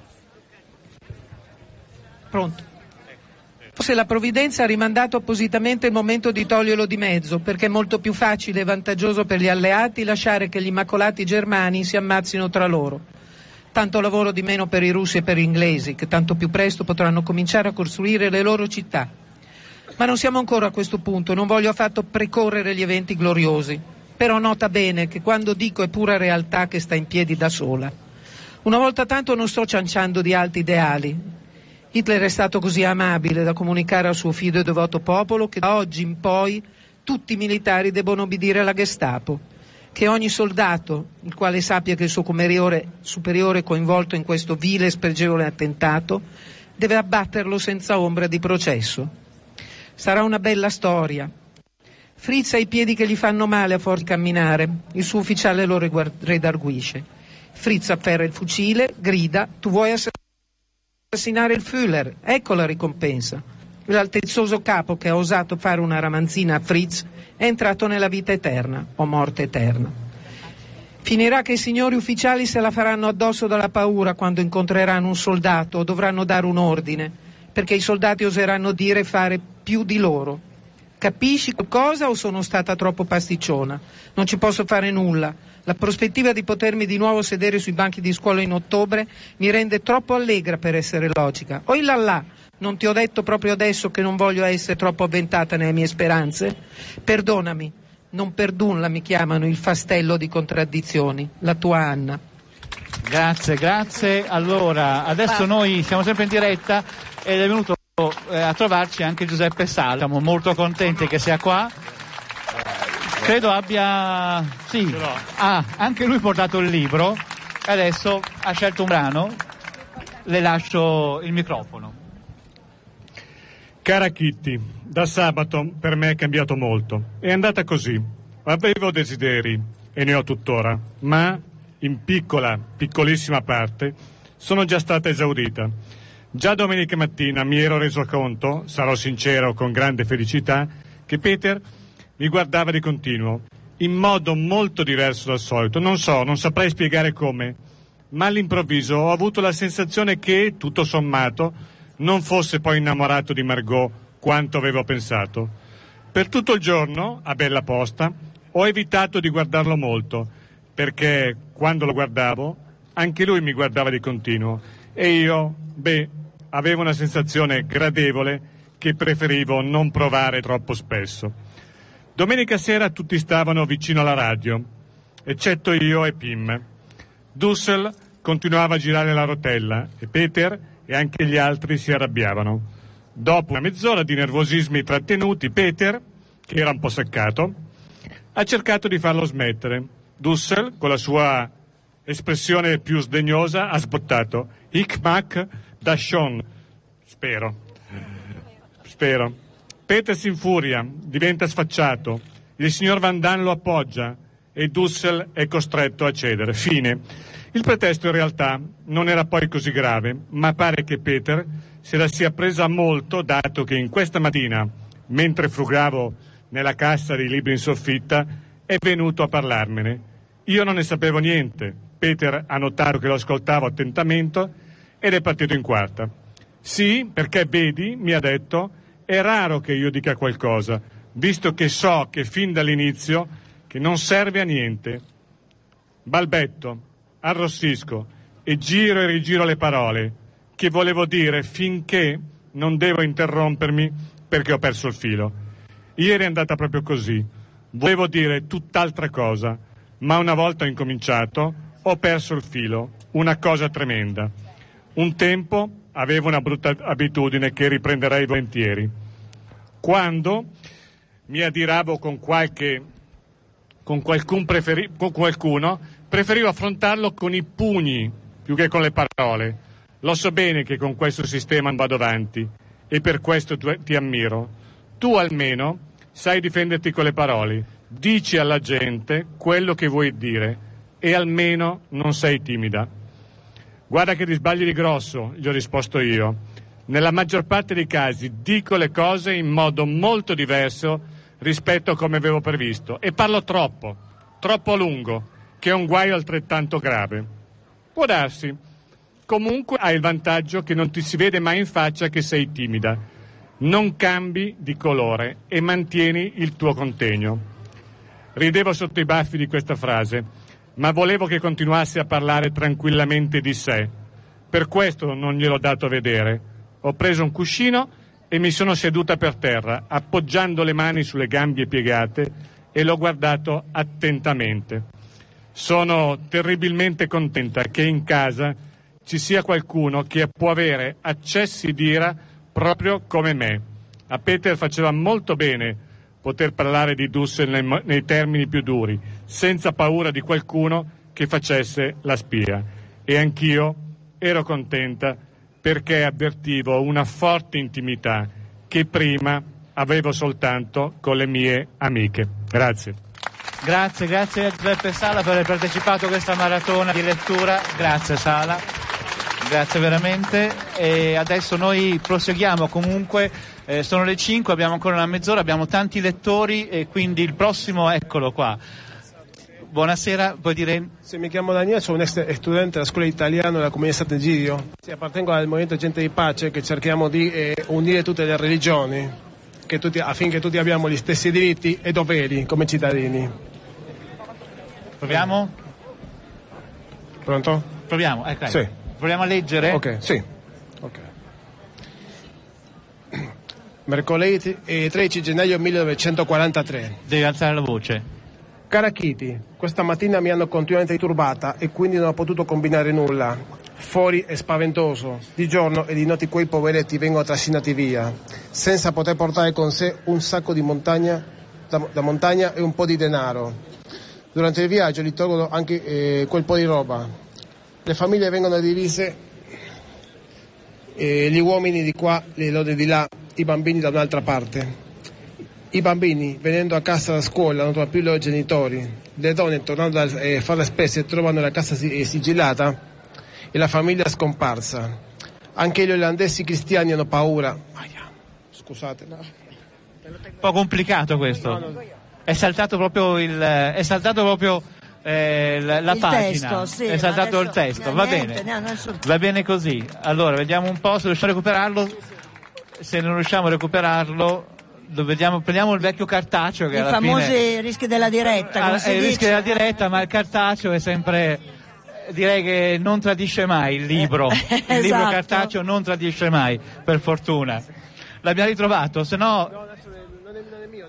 Pronto? Forse la provvidenza ha rimandato appositamente il momento di toglierlo di mezzo perché è molto più facile e vantaggioso per gli alleati lasciare che gli immacolati germani si ammazzino tra loro. Tanto lavoro di meno per i russi e per gli inglesi, che tanto più presto potranno cominciare a costruire le loro città. Ma non siamo ancora a questo punto, non voglio affatto precorrere gli eventi gloriosi. Però nota bene che quando dico è pura realtà che sta in piedi da sola. Una volta tanto non sto cianciando di alti ideali. Hitler è stato così amabile da comunicare al suo fido e devoto popolo che da oggi in poi tutti i militari debbono obbedire alla Gestapo. Che ogni soldato, il quale sappia che il suo superiore è coinvolto in questo vile e spregevole attentato, deve abbatterlo senza ombra di processo. Sarà una bella storia. Fritz ha i piedi che gli fanno male a forza di camminare, il suo ufficiale lo redarguisce. Fritz afferra il fucile, grida: tu vuoi assassinare il Führer, ecco la ricompensa. L'altezzoso capo che ha osato fare una ramanzina a Fritz è entrato nella vita eterna o morte eterna. Finirà che i signori ufficiali se la faranno addosso dalla paura quando incontreranno un soldato o dovranno dare un ordine, perché i soldati oseranno dire e fare più di loro. Capisci qualcosa o sono stata troppo pasticciona? Non ci posso fare nulla. La prospettiva di potermi di nuovo sedere sui banchi di scuola in ottobre mi rende troppo allegra per essere logica. Oh là, non ti ho detto proprio adesso che non voglio essere troppo avventata nelle mie speranze? Perdonami, non per nulla mi chiamano il fastello di contraddizioni, la tua Anna. Grazie. Allora, adesso noi siamo sempre in diretta ed è venuto a trovarci anche Giuseppe Sala. Siamo molto contenti che sia qua. Credo abbia... Sì, anche lui portato il libro e adesso ha scelto un brano. Le lascio il microfono. Cara Kitty, da sabato per me è cambiato molto. È andata così. Avevo desideri, e ne ho tuttora, ma in piccolissima parte, sono già stata esaurita. Già domenica mattina mi ero reso conto, sarò sincero con grande felicità, che Peter mi guardava di continuo, in modo molto diverso dal solito. Non saprei spiegare come, ma all'improvviso ho avuto la sensazione che, tutto sommato, non fosse poi innamorato di Margot quanto avevo pensato. Per tutto il giorno, a bella posta, ho evitato di guardarlo molto, perché quando lo guardavo, anche lui mi guardava di continuo, e io, avevo una sensazione gradevole che preferivo non provare troppo spesso. Domenica sera tutti stavano vicino alla radio eccetto io e Pim. Dussel continuava a girare la rotella e Peter e anche gli altri si arrabbiavano. Dopo una mezz'ora di nervosismi trattenuti, Peter, che era un po' seccato, ha cercato di farlo smettere. Dussel, con la sua espressione più sdegnosa, ha sbottato: "Ich mag das schon". Spero. Peter si infuria, diventa sfacciato, il signor Van Damme lo appoggia e Dussel è costretto a cedere. Fine. Il pretesto in realtà non era poi così grave, ma pare che Peter se la sia presa molto, dato che in questa mattina, mentre frugavo nella cassa dei libri in soffitta, è venuto a parlarmene. Io non ne sapevo niente. Peter ha notato che lo ascoltavo attentamente ed è partito in quarta. Sì, perché vedi, mi ha detto, è raro che io dica qualcosa, visto che so che fin dall'inizio che non serve a niente. Balbetto, arrossisco e giro e rigiro le parole che volevo dire finché non devo interrompermi perché ho perso il filo. Ieri è andata proprio così. Volevo dire tutt'altra cosa, ma una volta incominciato ho perso il filo, una cosa tremenda. Un tempo avevo una brutta abitudine che riprenderei volentieri. Quando mi adiravo con qualcuno, preferivo affrontarlo con i pugni più che con le parole. Lo so bene che con questo sistema non vado avanti e per questo ti ammiro. Tu almeno sai difenderti con le parole, dici alla gente quello che vuoi dire e almeno non sei timida. Guarda che ti sbagli di grosso, gli ho risposto io. Nella maggior parte dei casi dico le cose in modo molto diverso rispetto a come avevo previsto e parlo troppo a lungo, che è un guaio altrettanto grave. Può darsi. Comunque hai il vantaggio che non ti si vede mai in faccia che sei timida. Non cambi di colore e mantieni il tuo contegno. Ridevo sotto i baffi di questa frase, ma volevo che continuasse a parlare tranquillamente di sé. Per questo non gliel'ho dato a vedere. Ho preso un cuscino e mi sono seduta per terra, appoggiando le mani sulle gambe piegate e l'ho guardato attentamente. Sono terribilmente contenta che in casa ci sia qualcuno che può avere accessi d'ira proprio come me. A Peter faceva molto bene poter parlare di Dussel nei termini più duri, senza paura di qualcuno che facesse la spia. E anch'io ero contenta perché avvertivo una forte intimità che prima avevo soltanto con le mie amiche. Grazie. Grazie a Giuseppe Sala per aver partecipato a questa maratona di lettura. Grazie Sala, grazie veramente. E adesso noi proseguiamo comunque, sono le 5, abbiamo ancora una mezz'ora, abbiamo tanti lettori e quindi il prossimo, eccolo qua. Buonasera, puoi dire? Sì, mi chiamo Daniele, sono un ex studente della scuola italiana della comunità Sant'Egidio. Sì, appartengo al movimento Gente di Pace, che cerchiamo di unire tutte le religioni, affinché tutti abbiamo gli stessi diritti e doveri come cittadini. Proviamo? Pronto? Proviamo, ecco. Sì. Proviamo a leggere? Ok, sì. Ok. Mercoledì 13 gennaio 1943. Devi alzare la voce. Cara Kitty, questa mattina mi hanno continuamente turbata e quindi non ho potuto combinare nulla. Fuori è spaventoso. Di giorno e di notte quei poveretti vengono trascinati via, senza poter portare con sé un sacco di montagna e un po' di denaro. Durante il viaggio gli tolgono anche quel po' di roba. Le famiglie vengono divise, gli uomini di qua, le donne di là, i bambini da un'altra parte. I bambini, venendo a casa da scuola, non trovano più i loro genitori. Le donne, tornando a fare le spese, trovano la casa sigillata e la famiglia scomparsa. Anche gli olandesi cristiani hanno paura. Scusate. No. Un po' complicato questo. No. È saltato proprio la pagina. Testo, sì, è saltato il testo. Va bene. Va bene così. Allora, vediamo un po' se riusciamo a recuperarlo. Se non riusciamo a recuperarlo, prendiamo il vecchio cartaceo che i alla famosi fine rischi della diretta, i rischi della diretta, ma il cartaceo è sempre, direi che non tradisce mai il libro. Il libro cartaceo non tradisce mai, per fortuna. L'abbiamo ritrovato, se no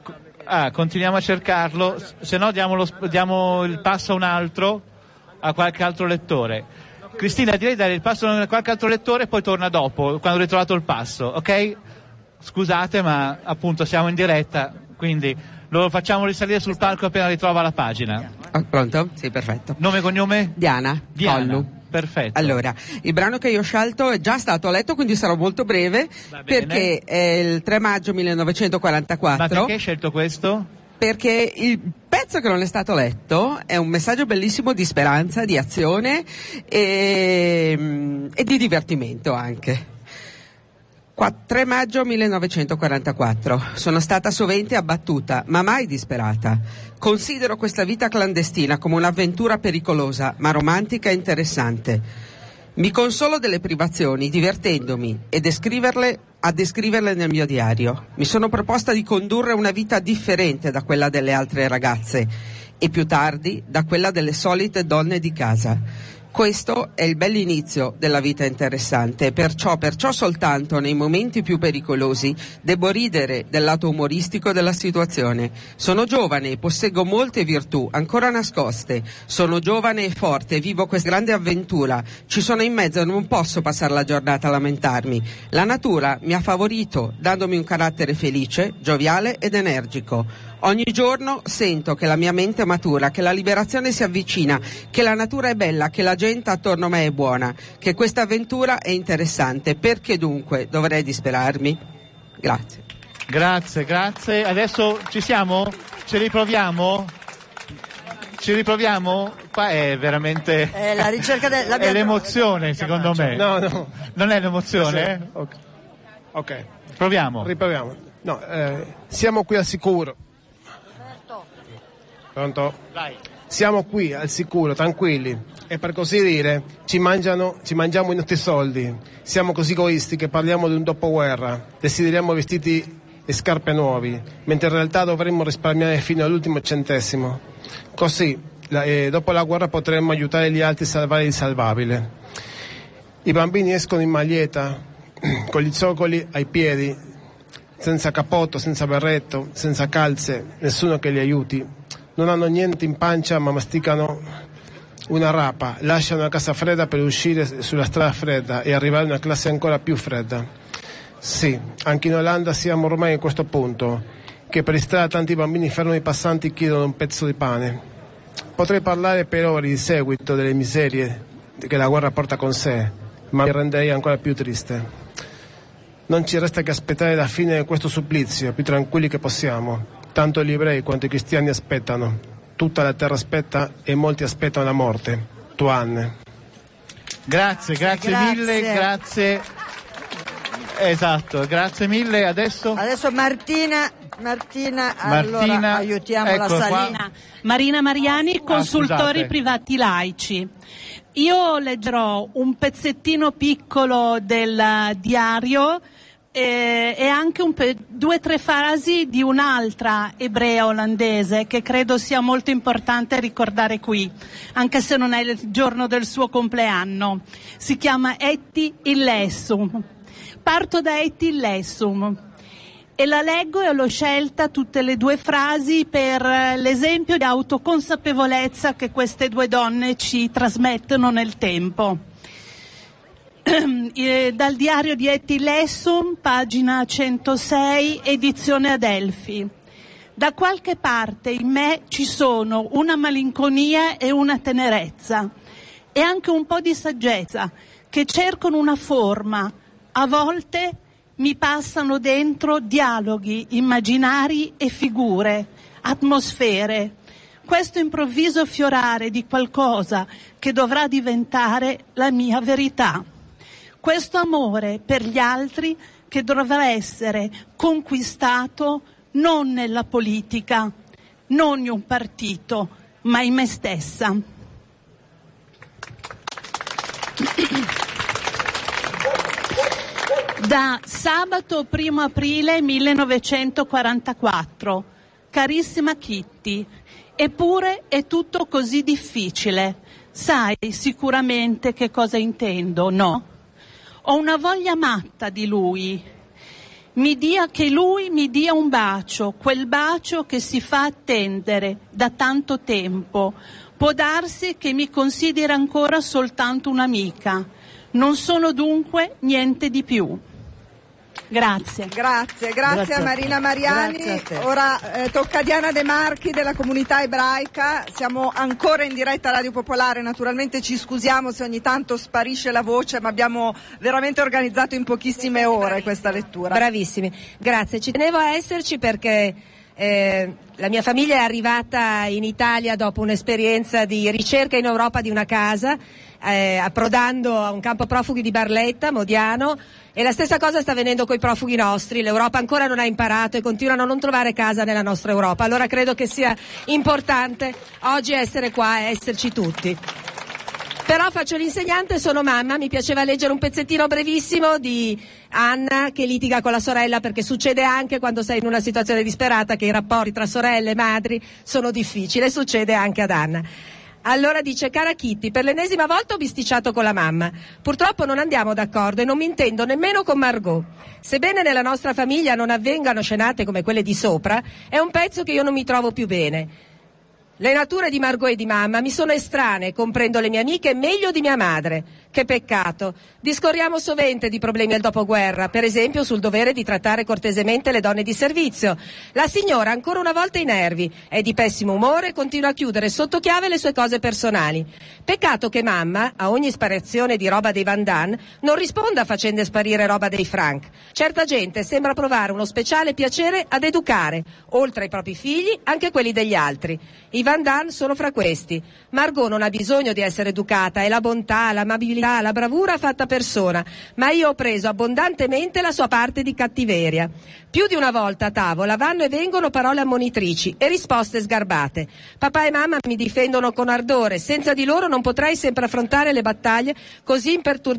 Continuiamo a cercarlo, se no diamo il passo a un altro, a qualche altro lettore. Cristina, direi dare il passo a qualche altro lettore e poi torna dopo, quando hai ritrovato il passo, ok? Scusate, ma appunto siamo in diretta, quindi lo facciamo risalire sul palco appena ritrova la pagina. Pronto? Sì, perfetto. Nome e cognome? Diana. Collu. Perfetto. Allora, il brano che io ho scelto è già stato letto, quindi sarò molto breve, perché è il 3 maggio 1944. Ma perché hai scelto questo? Perché il pezzo che non è stato letto è un messaggio bellissimo di speranza, di azione e di divertimento anche. 3 maggio 1944. Sono stata sovente abbattuta, ma mai disperata. Considero questa vita clandestina come un'avventura pericolosa, ma romantica e interessante. Mi consolo delle privazioni, divertendomi a descriverle nel mio diario. Mi sono proposta di condurre una vita differente da quella delle altre ragazze e più tardi da quella delle solite donne di casa. Questo è il bell'inizio della vita interessante, perciò soltanto nei momenti più pericolosi devo ridere del lato umoristico della situazione. Sono giovane e posseggo molte virtù ancora nascoste, sono giovane e forte, vivo questa grande avventura, ci sono in mezzo e non posso passare la giornata a lamentarmi. La natura mi ha favorito, dandomi un carattere felice, gioviale ed energico. Ogni giorno sento che la mia mente è matura, che la liberazione si avvicina, che la natura è bella, che la gente attorno a me è buona, che questa avventura è interessante. Perché dunque dovrei disperarmi? Grazie. Grazie. Adesso ci siamo? Ce li proviamo? Qua è veramente... la ricerca è l'emozione, secondo me. No. Non è l'emozione? Ok. Proviamo. Riproviamo. No, siamo qui al sicuro. Pronto? Vai. Siamo qui al sicuro, tranquilli, e per così dire ci mangiamo i nostri soldi. Siamo così egoisti che parliamo di un dopoguerra, desideriamo vestiti e scarpe nuovi, mentre in realtà dovremmo risparmiare fino all'ultimo centesimo. Così, dopo la guerra potremmo aiutare gli altri a salvare il salvabile. I bambini escono in maglietta, con gli zoccoli ai piedi, senza cappotto, senza berretto, senza calze, nessuno che li aiuti. Non hanno niente in pancia ma masticano una rapa, lasciano la casa fredda per uscire sulla strada fredda e arrivare a una classe ancora più fredda. Sì, anche in Olanda siamo ormai a questo punto, che per strada tanti bambini fermano i passanti chiedono un pezzo di pane. Potrei parlare per ore di seguito delle miserie che la guerra porta con sé, ma mi renderei ancora più triste. Non ci resta che aspettare la fine di questo supplizio, più tranquilli che possiamo. Tanto gli ebrei quanto i cristiani aspettano. Tutta la terra aspetta e molti aspettano la morte. Tuanne. Grazie mille, grazie. Esatto, grazie mille. Adesso Martina, allora aiutiamo la Salina. Marina Mariani, consultori privati laici. Io leggerò un pezzettino piccolo del diario e anche 2 o 3 frasi di un'altra ebrea olandese che credo sia molto importante ricordare qui, anche se non è il giorno del suo compleanno. Si chiama Etty Illesum. Parto da Etty Illesum e la leggo e l'ho scelta tutte le 2 frasi per l'esempio di autoconsapevolezza che queste 2 donne ci trasmettono nel tempo. Dal diario di Etty Illesum, pagina 106, edizione Adelphi. Da qualche parte in me ci sono una malinconia e una tenerezza e anche un po' di saggezza che cercano una forma. A volte mi passano dentro dialoghi immaginari e figure, atmosfere. Questo improvviso fiorare di qualcosa che dovrà diventare la mia verità. Questo amore per gli altri che dovrà essere conquistato non nella politica, non in un partito, ma in me stessa. Da sabato 1 aprile 1944. Carissima Kitty, eppure è tutto così difficile. Sai sicuramente che cosa intendo, no? Ho una voglia matta di lui. che lui mi dia un bacio, quel bacio che si fa attendere da tanto tempo. Può darsi che mi consideri ancora soltanto un'amica. Non sono dunque niente di più. Grazie. Grazie a Marina Mariani. Grazie a te. Ora tocca a Diana De Marchi della comunità ebraica. Siamo ancora in diretta a Radio Popolare, naturalmente ci scusiamo se ogni tanto sparisce la voce, ma abbiamo veramente organizzato in pochissime ore questa lettura. Bravissimi, grazie. Ci tenevo a esserci perché la mia famiglia è arrivata in Italia dopo un'esperienza di ricerca in Europa di una casa, approdando a un campo profughi di Barletta, Modiano, e la stessa cosa sta avvenendo con i profughi nostri. L'Europa ancora non ha imparato e continuano a non trovare casa nella nostra Europa. Allora credo che sia importante oggi essere qua e esserci tutti. Però faccio l'insegnante, sono mamma, mi piaceva leggere un pezzettino brevissimo di Anna che litiga con la sorella, perché succede anche quando sei in una situazione disperata che i rapporti tra sorelle e madri sono difficili, succede anche ad Anna. Allora dice: cara Kitty, per l'ennesima volta ho bisticciato con la mamma. Purtroppo non andiamo d'accordo e non mi intendo nemmeno con Margot. Sebbene nella nostra famiglia non avvengano scenate come quelle di sopra, è un pezzo che io non mi trovo più bene. Le nature di Margot e di mamma mi sono estranee, comprendo le mie amiche meglio di mia madre. Che peccato. Discorriamo sovente di problemi del dopoguerra, per esempio sul dovere di trattare cortesemente le donne di servizio. La signora ancora una volta ai nervi, è di pessimo umore e continua a chiudere sotto chiave le sue cose personali. Peccato che mamma, a ogni sparizione di roba dei Van Damme, non risponda facendo sparire roba dei Frank. Certa gente sembra provare uno speciale piacere ad educare, oltre ai propri figli, anche quelli degli altri. I Van Damme sono fra questi. Margot non ha bisogno di essere educata, è la bontà, l'amabilità, la bravura fatta persona, ma io ho preso abbondantemente la sua parte di cattiveria. Più di una volta a tavola vanno e vengono parole ammonitrici e risposte sgarbate. Papà e mamma mi difendono con ardore, senza di loro non potrei sempre affrontare le battaglie così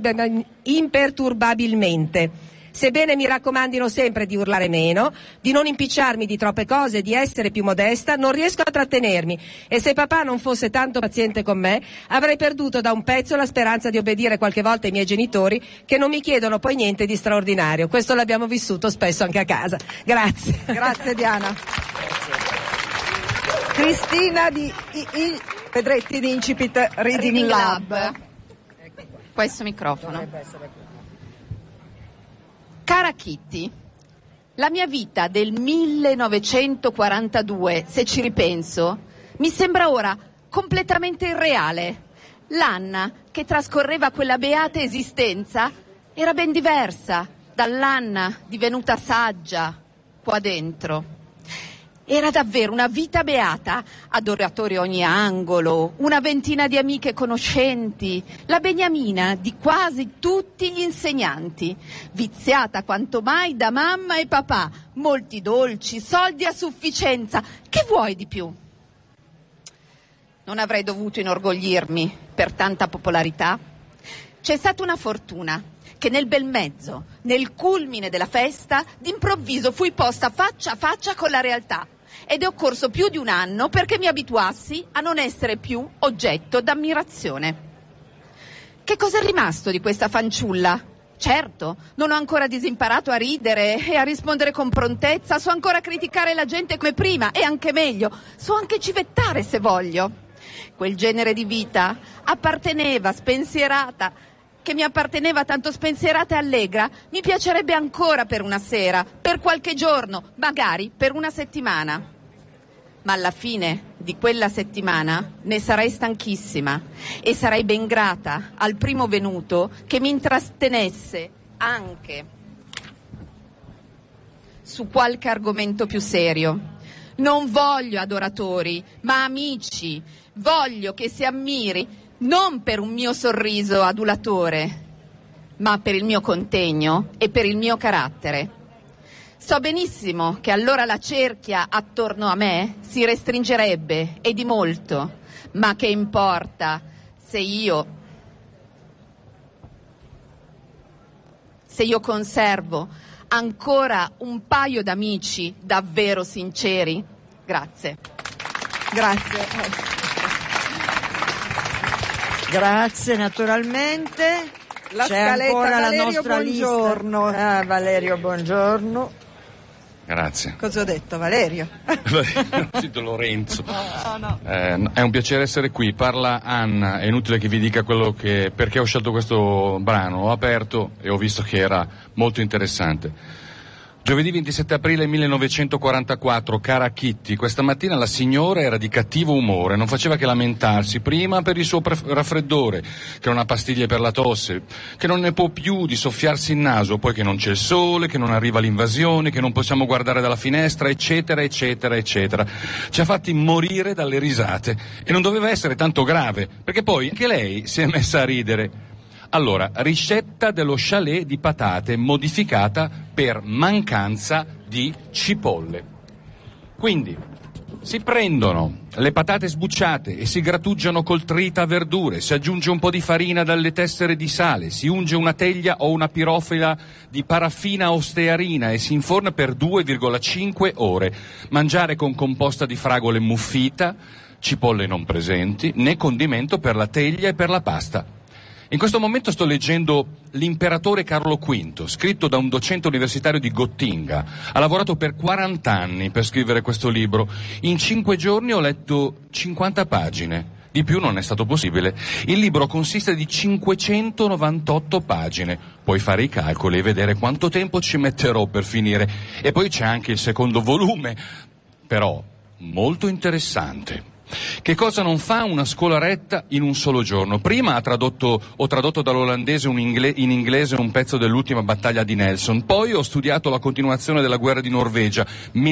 imperturbabilmente. Sebbene mi raccomandino sempre di urlare meno, di non impicciarmi di troppe cose, di essere più modesta, non riesco a trattenermi, e se papà non fosse tanto paziente con me, avrei perduto da un pezzo la speranza di obbedire qualche volta ai miei genitori, che non mi chiedono poi niente di straordinario. Questo l'abbiamo vissuto spesso anche a casa. Grazie. Grazie Diana. Cristina Pedretti di Incipit Reading Lab. Questo microfono. Cara Kitty, la mia vita del 1942, se ci ripenso, mi sembra ora completamente irreale. L'Anna che trascorreva quella beata esistenza era ben diversa dall'Anna divenuta saggia qua dentro. Era davvero una vita beata, adoratori a ogni angolo, una ventina di amiche conoscenti, la beniamina di quasi tutti gli insegnanti, viziata quanto mai da mamma e papà, molti dolci, soldi a sufficienza, che vuoi di più? Non avrei dovuto inorgoglirmi per tanta popolarità. C'è stata una fortuna che nel bel mezzo, nel culmine della festa, d'improvviso fui posta faccia a faccia con la realtà. Ed è occorso più di un anno perché mi abituassi a non essere più oggetto d'ammirazione. Che cosa è rimasto di questa fanciulla? Certo, non ho ancora disimparato a ridere e a rispondere con prontezza, so ancora criticare la gente come prima e anche meglio, so anche civettare se voglio. Quel genere di vita che mi apparteneva tanto spensierata e allegra, mi piacerebbe ancora per una sera, per qualche giorno, magari per una settimana. Ma alla fine di quella settimana ne sarei stanchissima e sarei ben grata al primo venuto che mi intrattenesse anche su qualche argomento più serio. Non voglio adoratori, ma amici. Voglio che si ammiri non per un mio sorriso adulatore, ma per il mio contegno e per il mio carattere. So benissimo che allora la cerchia attorno a me si restringerebbe, e di molto, ma che importa se io conservo ancora un paio d'amici davvero sinceri? Grazie. Grazie naturalmente. La C'è scaletta, ancora Valerio, la nostra buongiorno. lista. Ah, Valerio, buongiorno. Grazie. Cosa ho detto, Valerio? Sento Lorenzo. No. È un piacere essere qui. Parla Anna, è inutile che vi dica perché ho scelto questo brano. Ho aperto e ho visto che era molto interessante. Giovedì 27 aprile 1944, cara Kitty, questa mattina la signora era di cattivo umore, non faceva che lamentarsi, prima per il suo raffreddore, che non ha pastiglie per la tosse, che non ne può più di soffiarsi il naso, poi che non c'è il sole, che non arriva l'invasione, che non possiamo guardare dalla finestra, eccetera, eccetera, eccetera. Ci ha fatti morire dalle risate e non doveva essere tanto grave, perché poi anche lei si è messa a ridere. Allora, ricetta dello chalet di patate modificata per mancanza di cipolle. Quindi si prendono le patate sbucciate e si grattugiano col trita a verdure, si aggiunge un po' di farina dalle tessere di sale, si unge una teglia o una pirofila di paraffina o stearina e si inforna per 2,5 ore. Mangiare con composta di fragole muffita, cipolle non presenti, né condimento per la teglia e per la pasta. In questo momento sto leggendo L'imperatore Carlo V, scritto da un docente universitario di Gottinga. Ha lavorato per 40 anni per scrivere questo libro. In 5 giorni ho letto 50 pagine. Di più non è stato possibile. Il libro consiste di 598 pagine. Puoi fare i calcoli e vedere quanto tempo ci metterò per finire. E poi c'è anche il secondo volume, però molto interessante. Che cosa non fa una scolaretta in un solo giorno? Prima ho tradotto dall'olandese in inglese un pezzo dell'ultima battaglia di Nelson, poi ho studiato la continuazione della guerra di Norvegia,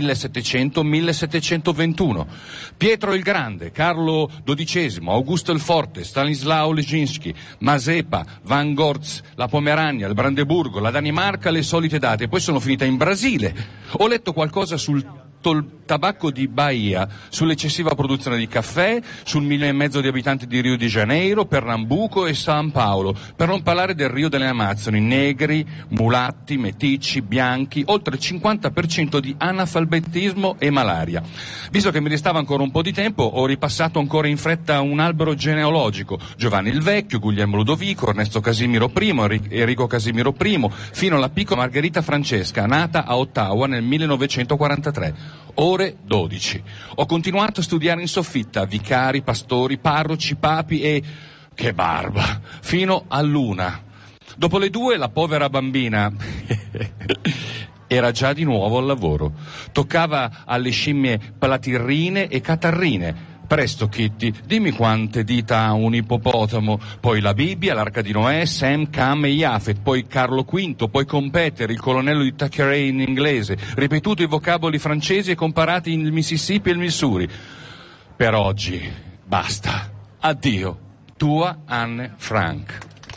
1700-1721. Pietro il Grande, Carlo XII, Augusto il Forte, Stanislao Leszczynski, Mazepa, Van Gortz, la Pomerania, il Brandeburgo, la Danimarca, le solite date. Poi sono finita in Brasile. Ho letto qualcosa sul tabacco di Bahia, sull'eccessiva produzione di caffè, sul 1,5 milioni di abitanti di Rio de Janeiro, Pernambuco e San Paolo, per non parlare del Rio delle Amazzoni, negri, mulatti, meticci, bianchi, oltre il 50% di analfabetismo e malaria. Visto che mi restava ancora un po' di tempo, ho ripassato ancora in fretta un albero genealogico: Giovanni il Vecchio, Guglielmo Ludovico, Ernesto Casimiro I, Enrico Casimiro I, fino alla piccola Margherita Francesca, nata a Ottawa nel 1943. Ore 12. Ho continuato a studiare in soffitta vicari, pastori, parroci, papi e... che barba! Fino all'1. Dopo le 2 la povera bambina era già di nuovo al lavoro. Toccava alle scimmie platirrine e catarrine. Presto, Kitty, dimmi quante dita ha un ippopotamo. Poi la Bibbia, l'Arca di Noè, Sem, Cam e Jafet, poi Carlo V, poi Competer, il colonnello di Thackeray in inglese, ripetuto i vocaboli francesi e comparati il Mississippi e il Missouri. Per oggi, basta. Addio. Tua Anne Frank.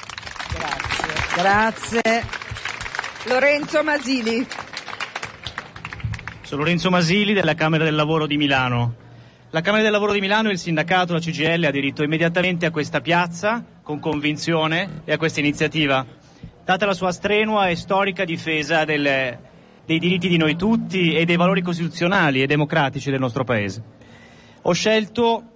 Grazie. Lorenzo Masili. Sono Lorenzo Masili della Camera del Lavoro di Milano. La Camera del Lavoro di Milano e il sindacato, la CGIL, ha aderito immediatamente a questa piazza, con convinzione, e a questa iniziativa, data la sua strenua e storica difesa dei diritti di noi tutti e dei valori costituzionali e democratici del nostro Paese. Ho scelto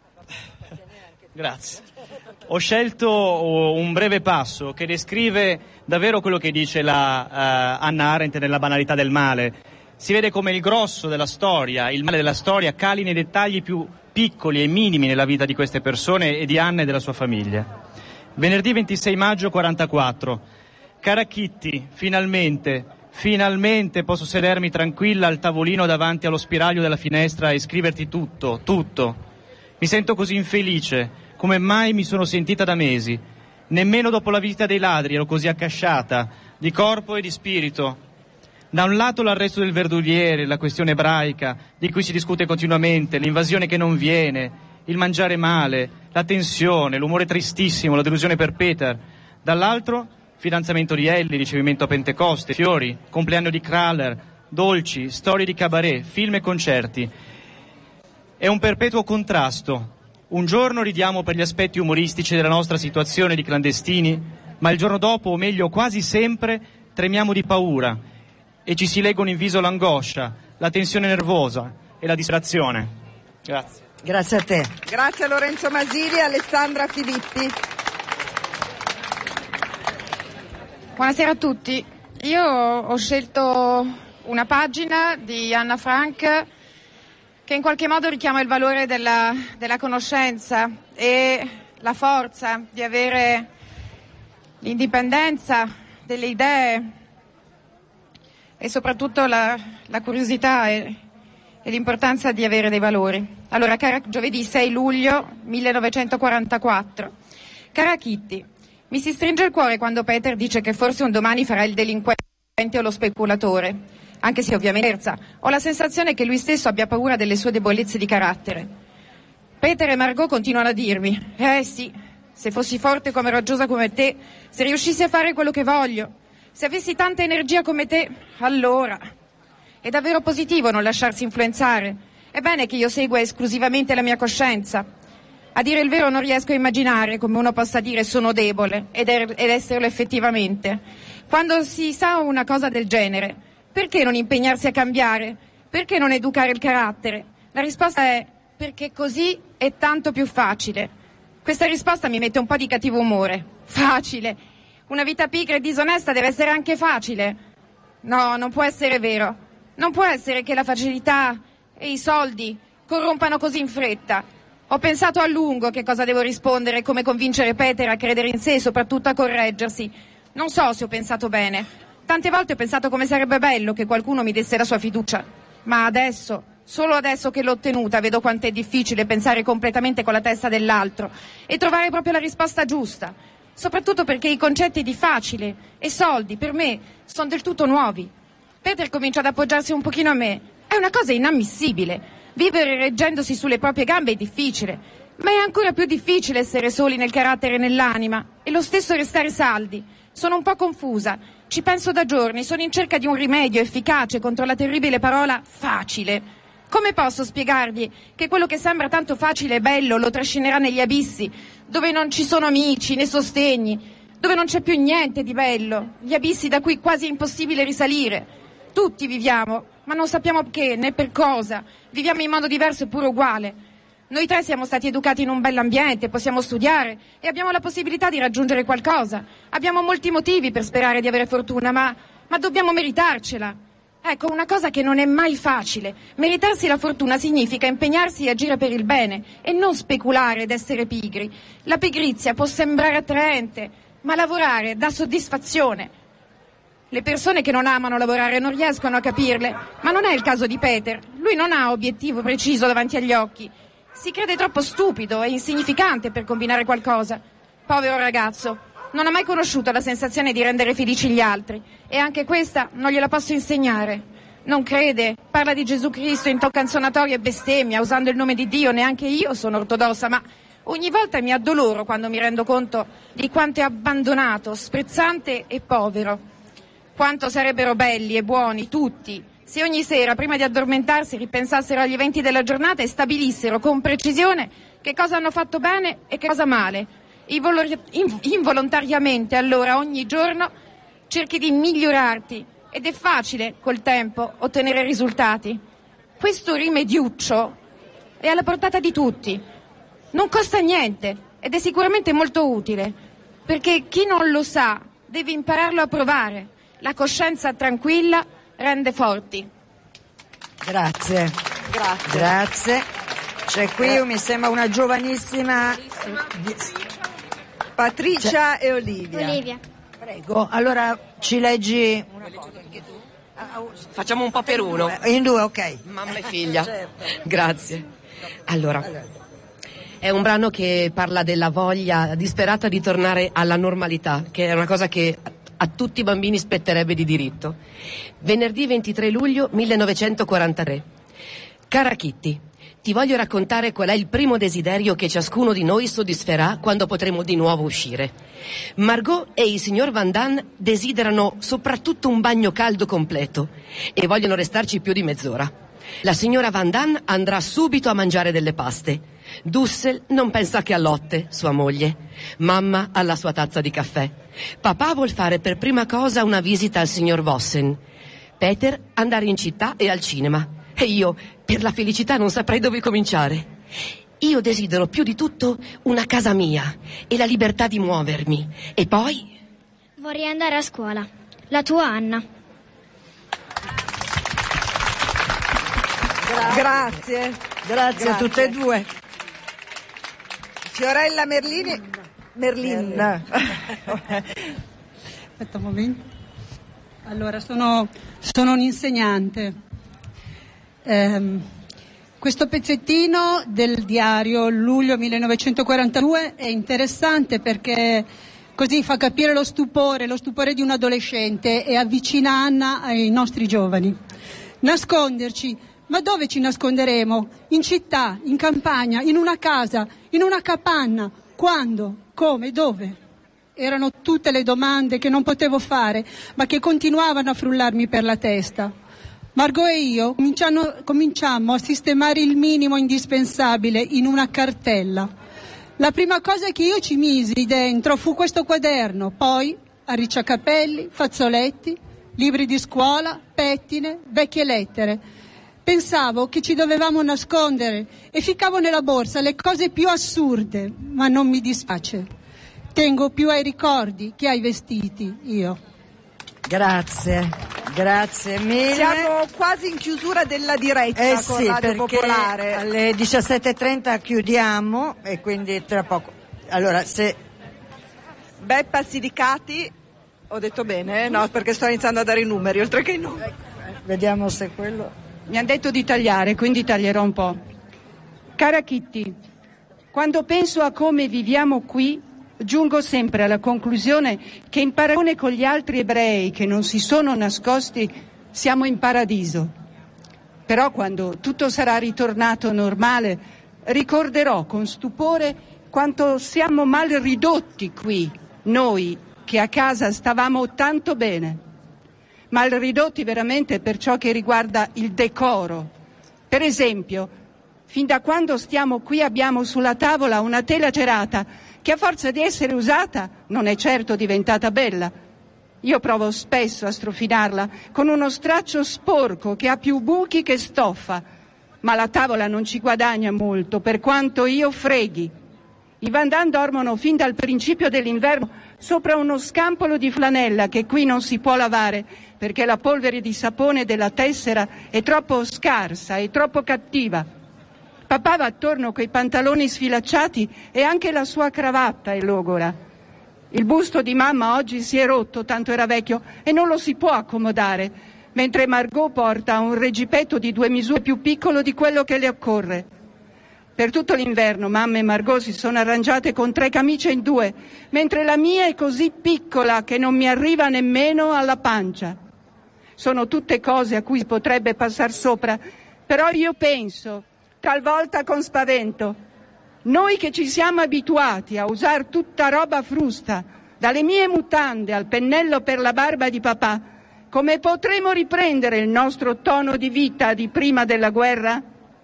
un breve passo che descrive davvero quello che dice la Hannah Arendt nella banalità del male. Si vede come il grosso della storia, il male della storia, cali nei dettagli più piccoli e minimi nella vita di queste persone e di Anna e della sua famiglia. Venerdì 26 maggio 44. Cara Kitty, finalmente posso sedermi tranquilla al tavolino davanti allo spiraglio della finestra e scriverti tutto. Mi sento così infelice, come mai mi sono sentita da mesi. Nemmeno dopo la visita dei ladri ero così accasciata, di corpo e di spirito. Da un lato l'arresto del verduriere, la questione ebraica, di cui si discute continuamente, l'invasione che non viene, il mangiare male, la tensione, l'umore tristissimo, la delusione per Peter. Dall'altro, fidanzamento di Ellie, ricevimento a Pentecoste, fiori, compleanno di Kraler, dolci, storie di cabaret, film e concerti. È un perpetuo contrasto. Un giorno ridiamo per gli aspetti umoristici della nostra situazione di clandestini, ma il giorno dopo, o meglio quasi sempre, tremiamo di paura e ci si leggono in viso l'angoscia, la tensione nervosa e la distrazione. Grazie. Grazie a te. Grazie a Lorenzo Masili e Alessandra Filippi. Buonasera a tutti. Io ho scelto una pagina di Anna Frank che in qualche modo richiama il valore della conoscenza e la forza di avere l'indipendenza delle idee e soprattutto la curiosità e l'importanza di avere dei valori. Allora, giovedì 6 luglio 1944. Cara Kitty, mi si stringe il cuore quando Peter dice che forse un domani farà il delinquente o lo speculatore, anche se ovviamente scherza. Ho la sensazione che lui stesso abbia paura delle sue debolezze di carattere. Peter e Margot continuano a dirmi: sì, se fossi forte come coraggiosa come te, se riuscissi a fare quello che voglio, se avessi tanta energia come te, allora. È davvero positivo non lasciarsi influenzare. È bene che io segua esclusivamente la mia coscienza. A dire il vero non riesco a immaginare come uno possa dire sono debole ed esserlo effettivamente. Quando si sa una cosa del genere, perché non impegnarsi a cambiare? Perché non educare il carattere? La risposta è perché così è tanto più facile. Questa risposta mi mette un po' di cattivo umore. Facile. Una vita pigra e disonesta deve essere anche facile. No, non può essere vero. Non può essere che la facilità e i soldi corrompano così in fretta. Ho pensato a lungo che cosa devo rispondere, come convincere Peter a credere in sé e soprattutto a correggersi. Non so se ho pensato bene. Tante volte ho pensato come sarebbe bello che qualcuno mi desse la sua fiducia. Ma adesso, solo adesso che l'ho ottenuta, vedo quanto è difficile pensare completamente con la testa dell'altro e trovare proprio la risposta giusta. Soprattutto perché i concetti di facile e soldi, per me, sono del tutto nuovi. Peter comincia ad appoggiarsi un pochino a me. È una cosa inammissibile. Vivere reggendosi sulle proprie gambe è difficile, ma è ancora più difficile essere soli nel carattere e nell'anima, e lo stesso restare saldi. Sono un po' confusa, ci penso da giorni, sono in cerca di un rimedio efficace contro la terribile parola facile. Come posso spiegargli che quello che sembra tanto facile e bello lo trascinerà negli abissi, dove non ci sono amici né sostegni, dove non c'è più niente di bello, gli abissi da cui quasi è impossibile risalire. Tutti viviamo, ma non sappiamo perché né per cosa. Viviamo in modo diverso eppure uguale. Noi tre siamo stati educati in un bell'ambiente, possiamo studiare e abbiamo la possibilità di raggiungere qualcosa. Abbiamo molti motivi per sperare di avere fortuna, ma dobbiamo meritarcela. Ecco, una cosa che non è mai facile. Meritarsi la fortuna significa impegnarsi e agire per il bene e non speculare ed essere pigri. La pigrizia può sembrare attraente, ma lavorare dà soddisfazione. Le persone che non amano lavorare non riescono a capirle, ma non è il caso di Peter. Lui non ha obiettivo preciso davanti agli occhi. Si crede troppo stupido e insignificante per combinare qualcosa. Povero ragazzo, non ha mai conosciuto la sensazione di rendere felici gli altri e anche questa non gliela posso insegnare. Non crede, parla di Gesù Cristo in canzonatorio e bestemmia, usando il nome di Dio. Neanche io sono ortodossa, ma ogni volta mi addoloro quando mi rendo conto di quanto è abbandonato, sprezzante e povero. Quanto sarebbero belli e buoni tutti se ogni sera, prima di addormentarsi, ripensassero agli eventi della giornata e stabilissero con precisione che cosa hanno fatto bene e che cosa male. Involontariamente, allora, ogni giorno cerchi di migliorarti ed è facile, col tempo, ottenere risultati. Questo rimediuccio è alla portata di tutti. Non costa niente ed è sicuramente molto utile, perché chi non lo sa deve impararlo a provare. La coscienza tranquilla rende forti. Grazie. Grazie. C'è qui, mi sembra una giovanissima Patricia e Olivia. Prego, allora ci leggi una cosa. Facciamo un po' per uno. In due, ok. Mamma e figlia. Certo. Grazie. Allora, è un brano che parla della voglia disperata di tornare alla normalità, che è una cosa che a tutti i bambini spetterebbe di diritto. Venerdì 23 luglio 1943. Cara Kitty, ti voglio raccontare qual è il primo desiderio che ciascuno di noi soddisferà quando potremo di nuovo uscire. Margot e il signor Van Damme desiderano soprattutto un bagno caldo completo e vogliono restarci più di mezz'ora. La signora Van Damme andrà subito a mangiare delle paste. Dussel non pensa che a Lotte, sua moglie. Mamma alla sua tazza di caffè. Papà vuol fare per prima cosa una visita al signor Vossen. Peter andare in città e al cinema. E io, per la felicità, non saprei dove cominciare. Io desidero più di tutto una casa mia e la libertà di muovermi. E poi Vorrei andare a scuola. La tua Anna. Grazie. Grazie a tutte e due. Fiorella Merlin. Aspetta un momento. Allora, sono un'insegnante. Questo pezzettino del diario luglio 1942 è interessante perché così fa capire lo stupore di un adolescente e avvicina Anna ai nostri giovani. Nasconderci, ma dove ci nasconderemo? In città, in campagna, in una casa, in una capanna? Quando? Come? Dove? Erano tutte le domande che non potevo fare, ma che continuavano a frullarmi per la testa. Margot e io cominciammo a sistemare il minimo indispensabile in una cartella. La prima cosa che io ci misi dentro fu questo quaderno, poi arricciacapelli, fazzoletti, libri di scuola, pettine, vecchie lettere. Pensavo che ci dovevamo nascondere e ficcavo nella borsa le cose più assurde, ma non mi dispiace. Tengo più ai ricordi che ai vestiti, io. Grazie mille. Siamo quasi in chiusura della diretta con Radio Popolare. Alle 17:30 chiudiamo e quindi tra poco. Allora, se Beppa Sidicati, ho detto bene? No, perché sto iniziando a dare i numeri, oltre che i numeri. Vediamo se quello. Mi hanno detto di tagliare, quindi taglierò un po'. Cara Kitty, quando penso a come viviamo qui, giungo sempre alla conclusione che in paragone con gli altri ebrei che non si sono nascosti siamo in paradiso. Però quando tutto sarà ritornato normale ricorderò con stupore quanto siamo mal ridotti qui, noi che a casa stavamo tanto bene. Mal ridotti veramente per ciò che riguarda il decoro. Per esempio, fin da quando stiamo qui abbiamo sulla tavola una tela cerata che a forza di essere usata non è certo diventata bella. Io provo spesso a strofinarla con uno straccio sporco che ha più buchi che stoffa, ma la tavola non ci guadagna molto per quanto io freghi. I Van Damme dormono fin dal principio dell'inverno sopra uno scampolo di flanella che qui non si può lavare perché la polvere di sapone della tessera è troppo scarsa e troppo cattiva. Papà va attorno coi pantaloni sfilacciati e anche la sua cravatta è logora. Il busto di mamma oggi si è rotto, tanto era vecchio, e non lo si può accomodare, mentre Margot porta un reggipetto di 2 misure più piccolo di quello che le occorre. Per tutto l'inverno mamma e Margot si sono arrangiate con 3 camicie in 2, mentre la mia è così piccola che non mi arriva nemmeno alla pancia. Sono tutte cose a cui si potrebbe passar sopra, però io penso, talvolta con spavento, noi che ci siamo abituati a usare tutta roba frusta, dalle mie mutande al pennello per la barba di papà, come potremo riprendere il nostro tono di vita di prima della guerra?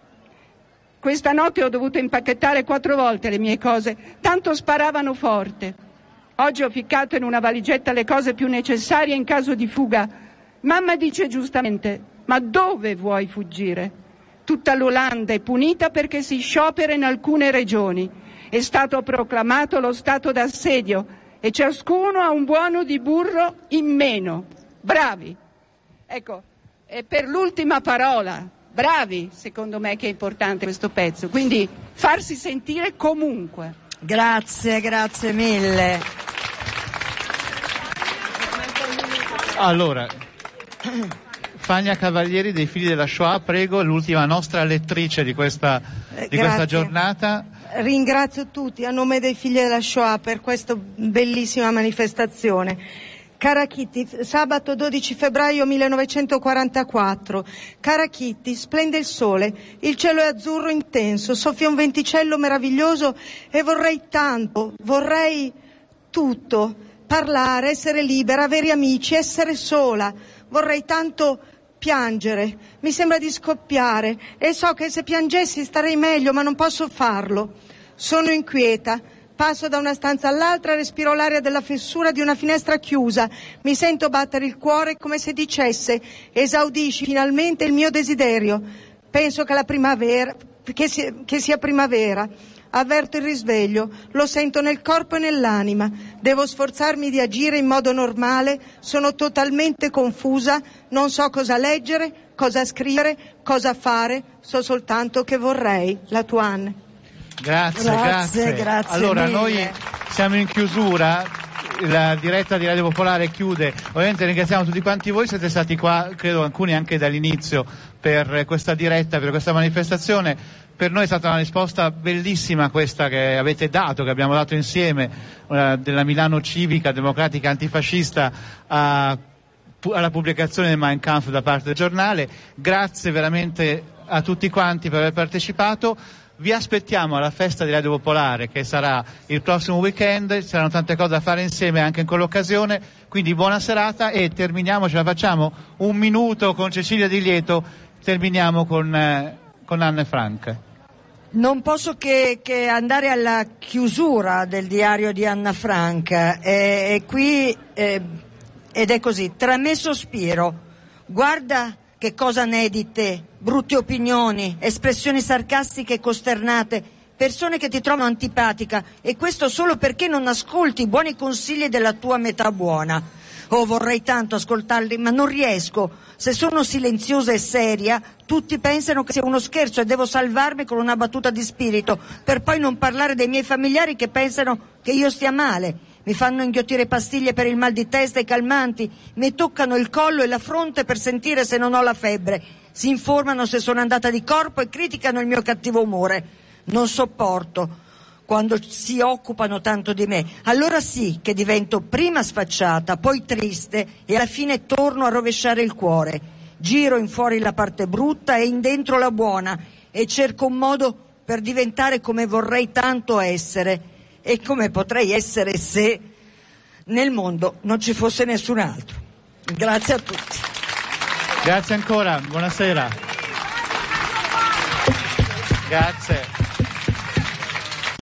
Questa notte ho dovuto impacchettare 4 volte le mie cose, tanto sparavano forte. Oggi ho ficcato in una valigetta le cose più necessarie in caso di fuga. Mamma dice giustamente, ma dove vuoi fuggire? Tutta l'Olanda è punita perché si sciopera in alcune regioni. È stato proclamato lo stato d'assedio e ciascuno ha un buono di burro in meno. Bravi! Ecco, e per l'ultima parola, bravi, secondo me che è importante questo pezzo. Quindi farsi sentire comunque. Grazie mille. Allora, Fania Cavalieri dei Figli della Shoah, prego, l'ultima nostra lettrice di questa giornata. Ringrazio tutti a nome dei Figli della Shoah per questa bellissima manifestazione. Cara Kitty, sabato 12 febbraio 1944. Cara Kitty, splende il sole, il cielo è azzurro intenso, soffia un venticello meraviglioso e vorrei tutto, parlare, essere libera, avere amici, essere sola. Vorrei tanto piangere, mi sembra di scoppiare e so che se piangessi starei meglio, ma non posso farlo. Sono inquieta, passo da una stanza all'altra, respiro l'aria della fessura di una finestra chiusa, mi sento battere il cuore come se dicesse: esaudisci finalmente il mio desiderio. Penso che la primavera, che sia primavera. avverto il risveglio, lo sento nel corpo e nell'anima. Devo sforzarmi di agire in modo normale, sono totalmente confusa, non so cosa leggere, cosa scrivere, cosa fare, so soltanto che vorrei. La tua Anna. Grazie. Allora, mille. noi siamo in chiusura, la diretta di Radio Popolare chiude. Ovviamente ringraziamo tutti quanti voi, siete stati qua, credo alcuni anche dall'inizio, per questa diretta, per questa manifestazione. Per noi è stata una risposta bellissima questa che avete dato, che abbiamo dato insieme, della Milano civica, democratica, antifascista, alla pubblicazione del Mein Kampf da parte del giornale. Grazie veramente a tutti quanti per aver partecipato. Vi aspettiamo alla festa di Radio Popolare, che sarà il prossimo weekend, ci saranno tante cose da fare insieme anche in quell'occasione, quindi buona serata e terminiamo, ce la facciamo un minuto con Cecilia Di Lieto, terminiamo con Anna e Frank. Non posso che andare alla chiusura del diario di Anna Frank, e qui ed è così: tra me sospiro, guarda che cosa ne è di te, brutte opinioni, espressioni sarcastiche e costernate, persone che ti trovano antipatica, e questo solo perché non ascolti i buoni consigli della tua metà buona. Oh, vorrei tanto ascoltarli, ma non riesco. Se sono silenziosa e seria, tutti pensano che sia uno scherzo e devo salvarmi con una battuta di spirito, per poi non parlare dei miei familiari che pensano che io stia male. Mi fanno inghiottire pastiglie per il mal di testa e calmanti, mi toccano il collo e la fronte per sentire se non ho la febbre, si informano se sono andata di corpo e criticano il mio cattivo umore. Non sopporto quando si occupano tanto di me. Allora sì che divento prima sfacciata, poi triste e alla fine torno a rovesciare il cuore. Giro in fuori la parte brutta e in dentro la buona e cerco un modo per diventare come vorrei tanto essere. E come potrei essere se nel mondo non ci fosse nessun altro. Grazie a tutti. Grazie ancora, buonasera. Grazie.